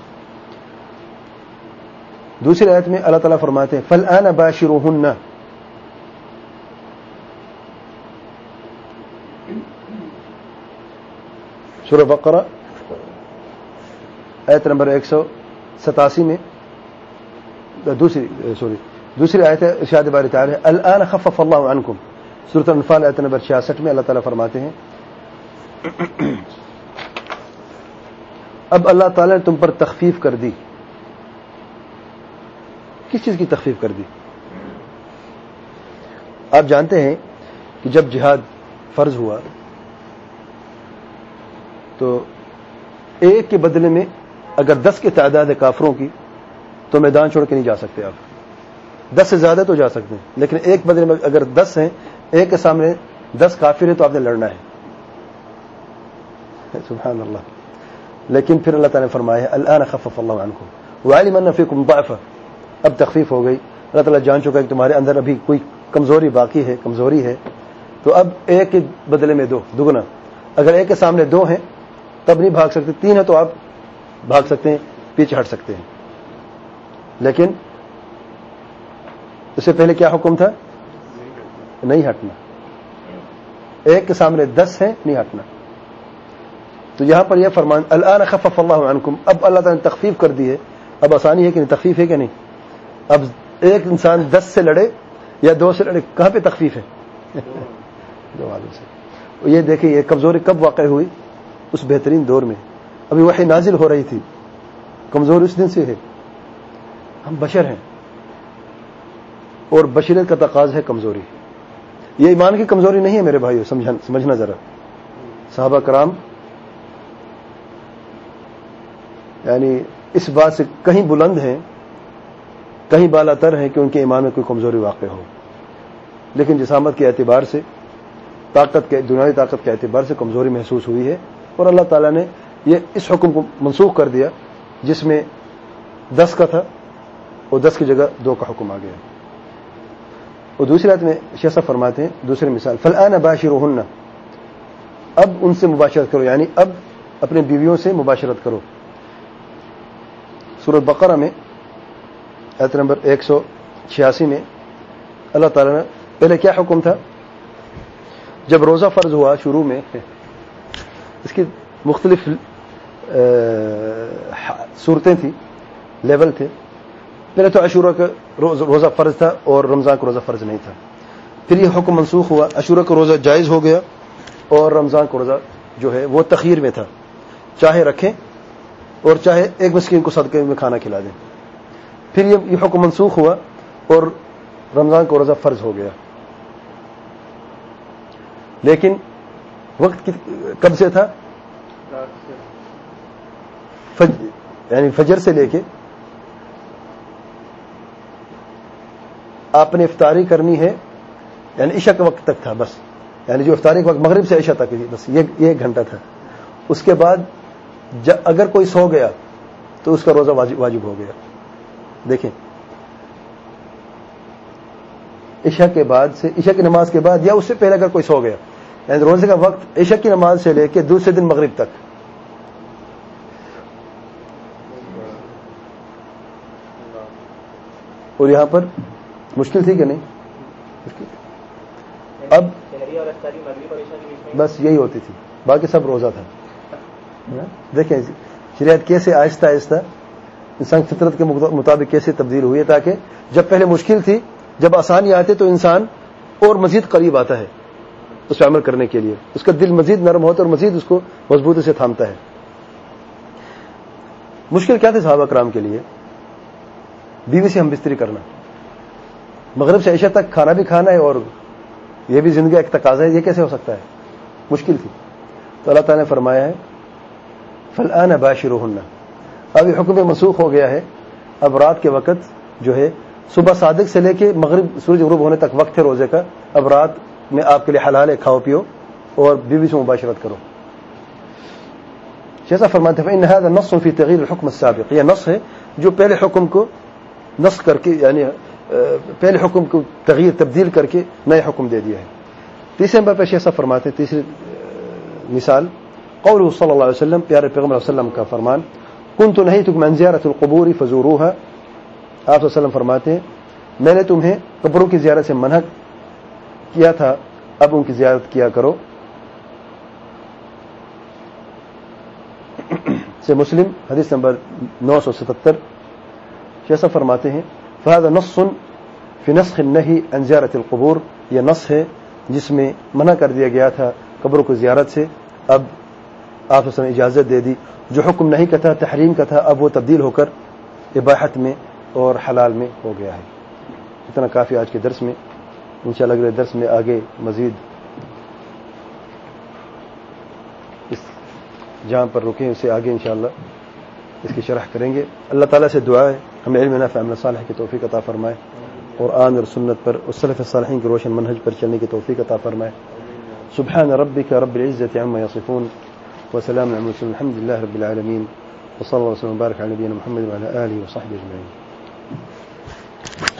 دوسری آیت میں اللہ تعالیٰ فرماتے ہیں فَالْآنَ بَاشِرُوهُنَّ، سورہ بقرہ آیت نمبر ایک سو ستاسی میں دوسری سوری دوسری آیت ہے ارشاد باری تعالی الآن خفف اللہ عنکم، سورۃ الانفال آیت نمبر چھیاسٹھ میں اللہ تعالیٰ فرماتے ہیں اب اللہ تعالیٰ نے تم پر تخفیف کر دی. کس چیز کی تخفیف کر دی؟ آپ جانتے ہیں کہ جب جہاد فرض ہوا تو ایک کے بدلے میں اگر دس کی تعداد ہے کافروں کی تو میدان چھوڑ کے نہیں جا سکتے. آپ دس سے زیادہ تو جا سکتے ہیں، لیکن ایک بدلے میں اگر دس ہیں، ایک کے سامنے دس کافر ہیں تو آپ نے لڑنا ہے. سبحان اللہ. لیکن پھر اللہ تعالیٰ نے فرمایا الآن خفف اللہ عنکم وعلم ان فیکم ضعفا، اب تخفیف ہو گئی. اللہ تعالیٰ جان چکا ہے کہ تمہارے اندر ابھی کوئی کمزوری باقی ہے، کمزوری ہے، تو اب ایک کے بدلے میں دو، دگنا. اگر ایک کے سامنے دو ہیں تب نہیں بھاگ سکتے، تین ہے تو آپ بھاگ سکتے ہیں، پیچھے ہٹ سکتے ہیں. لیکن اس سے پہلے کیا حکم تھا؟ نہیں ہٹنا. ایک کے سامنے دس ہیں، نہیں ہٹنا. تو یہاں پر یہ فرمان الآن خفف اللہ عنکم، اب اللہ تعالیٰ نے تخفیف کر دی ہے. اب آسانی ہے کہ نہیں؟ تخفیف ہے کہ نہیں؟ اب ایک انسان دس سے لڑے یا دو سے لڑے، کہاں پہ تخفیف ہے؟ دو والوں سے. یہ دیکھیں یہ کمزوری کب واقع ہوئی؟ اس بہترین دور میں. ابھی وحی نازل ہو رہی تھی. کمزوری اس دن سے ہے. ہم بشر ہیں اور بشریت کا تقاضا ہے کمزوری. یہ ایمان کی کمزوری نہیں ہے میرے بھائیو، سمجھنا ذرا. صحابہ کرام یعنی اس بات سے کہیں بلند ہیں، کہیں بالا تر ہیں کہ ان کے ایمان میں کوئی کمزوری واقع ہو، لیکن جسامت کے اعتبار سے، طاقت کے دنیاوی طاقت کے اعتبار سے کمزوری محسوس ہوئی ہے. اور اللہ تعالیٰ نے یہ اس حکم کو منسوخ کر دیا جس میں دس کا تھا اور دس کی جگہ دو کا حکم آ گیا. اور دوسری آیت میں شیخ صاحب فرماتے ہیں دوسری مثال فالآن باشروہن، اب ان سے مباشرت کرو، یعنی اب اپنے بیویوں سے مباشرت کرو. سورۃ بقرہ میں آیت نمبر ایک سو چھیاسی میں اللہ تعالیٰ نے پہلے کیا حکم تھا؟ جب روزہ فرض ہوا شروع میں، اس کی مختلف صورتیں تھیں، لیول تھے. پہلے تو عاشورہ کا روزہ فرض تھا اور رمضان کا روزہ فرض نہیں تھا. پھر یہ حکم منسوخ ہوا، عاشورہ کا روزہ جائز ہو گیا اور رمضان کا روزہ جو ہے وہ تخیر میں تھا، چاہے رکھیں اور چاہے ایک مسکین کو صدقے میں کھانا کھلا دیں. پھر یہ حکم منسوخ ہوا اور رمضان کا روزہ فرض ہو گیا. لیکن وقت کب سے تھا؟ فجر، یعنی فجر سے لے کے آپ نے افطاری کرنی ہے، یعنی عشاء کے وقت تک تھا بس. یعنی جو افطاری کے وقت مغرب سے عشاء تک ہی بس یہ ایک گھنٹہ تھا. اس کے بعد اگر کوئی سو گیا تو اس کا روزہ واجب ہو گیا. دیکھیں عشاء کے بعد سے، عشاء کی نماز کے بعد یا اس سے پہلے اگر کوئی سو گیا، یعنی روزے کا وقت عشاء کی نماز سے لے کے دوسرے دن مغرب تک. اور یہاں پر مشکل تھی کہ نہیں؟ اب بس یہی ہوتی تھی، باقی سب روزہ تھا. دیکھیں شریعت کیسے آہستہ آہستہ انسان فطرت کے مطابق کیسے تبدیل ہوئی ہے، تاکہ جب پہلے مشکل تھی، جب آسانی آتے تو انسان اور مزید قریب آتا ہے اس پہ عمل کرنے کے لیے. اس کا دل مزید نرم ہوتا ہے اور مزید اس کو مضبوطی سے تھامتا ہے. مشکل کیا تھی صحابہ کرام کے لیے؟ بیوی سے ہم بستری کرنا، مغرب سے عشاء تک کھانا بھی کھانا ہے اور یہ بھی زندگی ایک تقاضا ہے، یہ کیسے ہو سکتا ہے؟ مشکل تھی. تو اللہ تعالیٰ نے فرمایا ہے فالآن باشروہن، اب یہ حکم منسوخ ہو گیا ہے. اب رات کے وقت جو ہے صبح صادق سے لے کے مغرب سورج غروب ہونے تک وقت ہے روزے کا، اب رات میں آپ کے لیے حلال ہے، کھاؤ پیو اور بیوی سے مباشرت کرو. جیسا فرماتے ہیں فإن هذا نص في تغيير الحكم السابق، یہ نص ہے جو پہلے حکم کو نسخ کر کے یعنی پہلے حکم کو تغییر تبدیل کر کے نئے حکم دے دیا ہے. تیسرے نمبر پر ایسا فرماتے ہیں، تیسری مثال قوله صلی اللہ علیہ وسلم، پیارے پیغمبر صلی اللہ علیہ وسلم کا فرمان كنت نهيتكم عن زيارة القبور فزوروها. آپ صلی اللہ علیہ وسلم فرماتے ہیں میں نے تمہیں قبروں کی زیارت سے منع کیا تھا، اب ان کی زیارت کیا کرو. سے مسلم حدیث نمبر نو سو ستہتر. جیسا فرماتے ہیں فهذا نص في نسخ النهي عن زيارة القبور، یہ نص ہے جس میں منع کر دیا گیا تھا قبروں کو زیارت سے، اب آپ صلی اللہ علیہ وسلم اجازت دے دی. جو حکم نہیں کا تھا، تحریم کا تھا، اب وہ تبدیل ہو کر اباحت میں اور حلال میں ہو گیا ہے. اتنا کافی آج کے درس میں. انشاءاللہ اگلے درس میں آگے مزید اس جہاں پر رکیں اسے آگے انشاءاللہ اس کی شرح کریں گے. اللہ تعالیٰ سے دعا ہے ہمیں علم نافع عمل صالح کی توفیق عطا فرمائے، قرآن اور سنت پر اور سلف الصالحین کے روشن منہج پر چلنے کی توفیق عطا فرمائے. سبحان ربک رب العزة عما یصفون وسلام علی المرسلین الحمد للہ رب العالمین وصلی اللہ وسلم وبارک علی نبینا محمد وعلی آلہ وصحبہ اجمعین.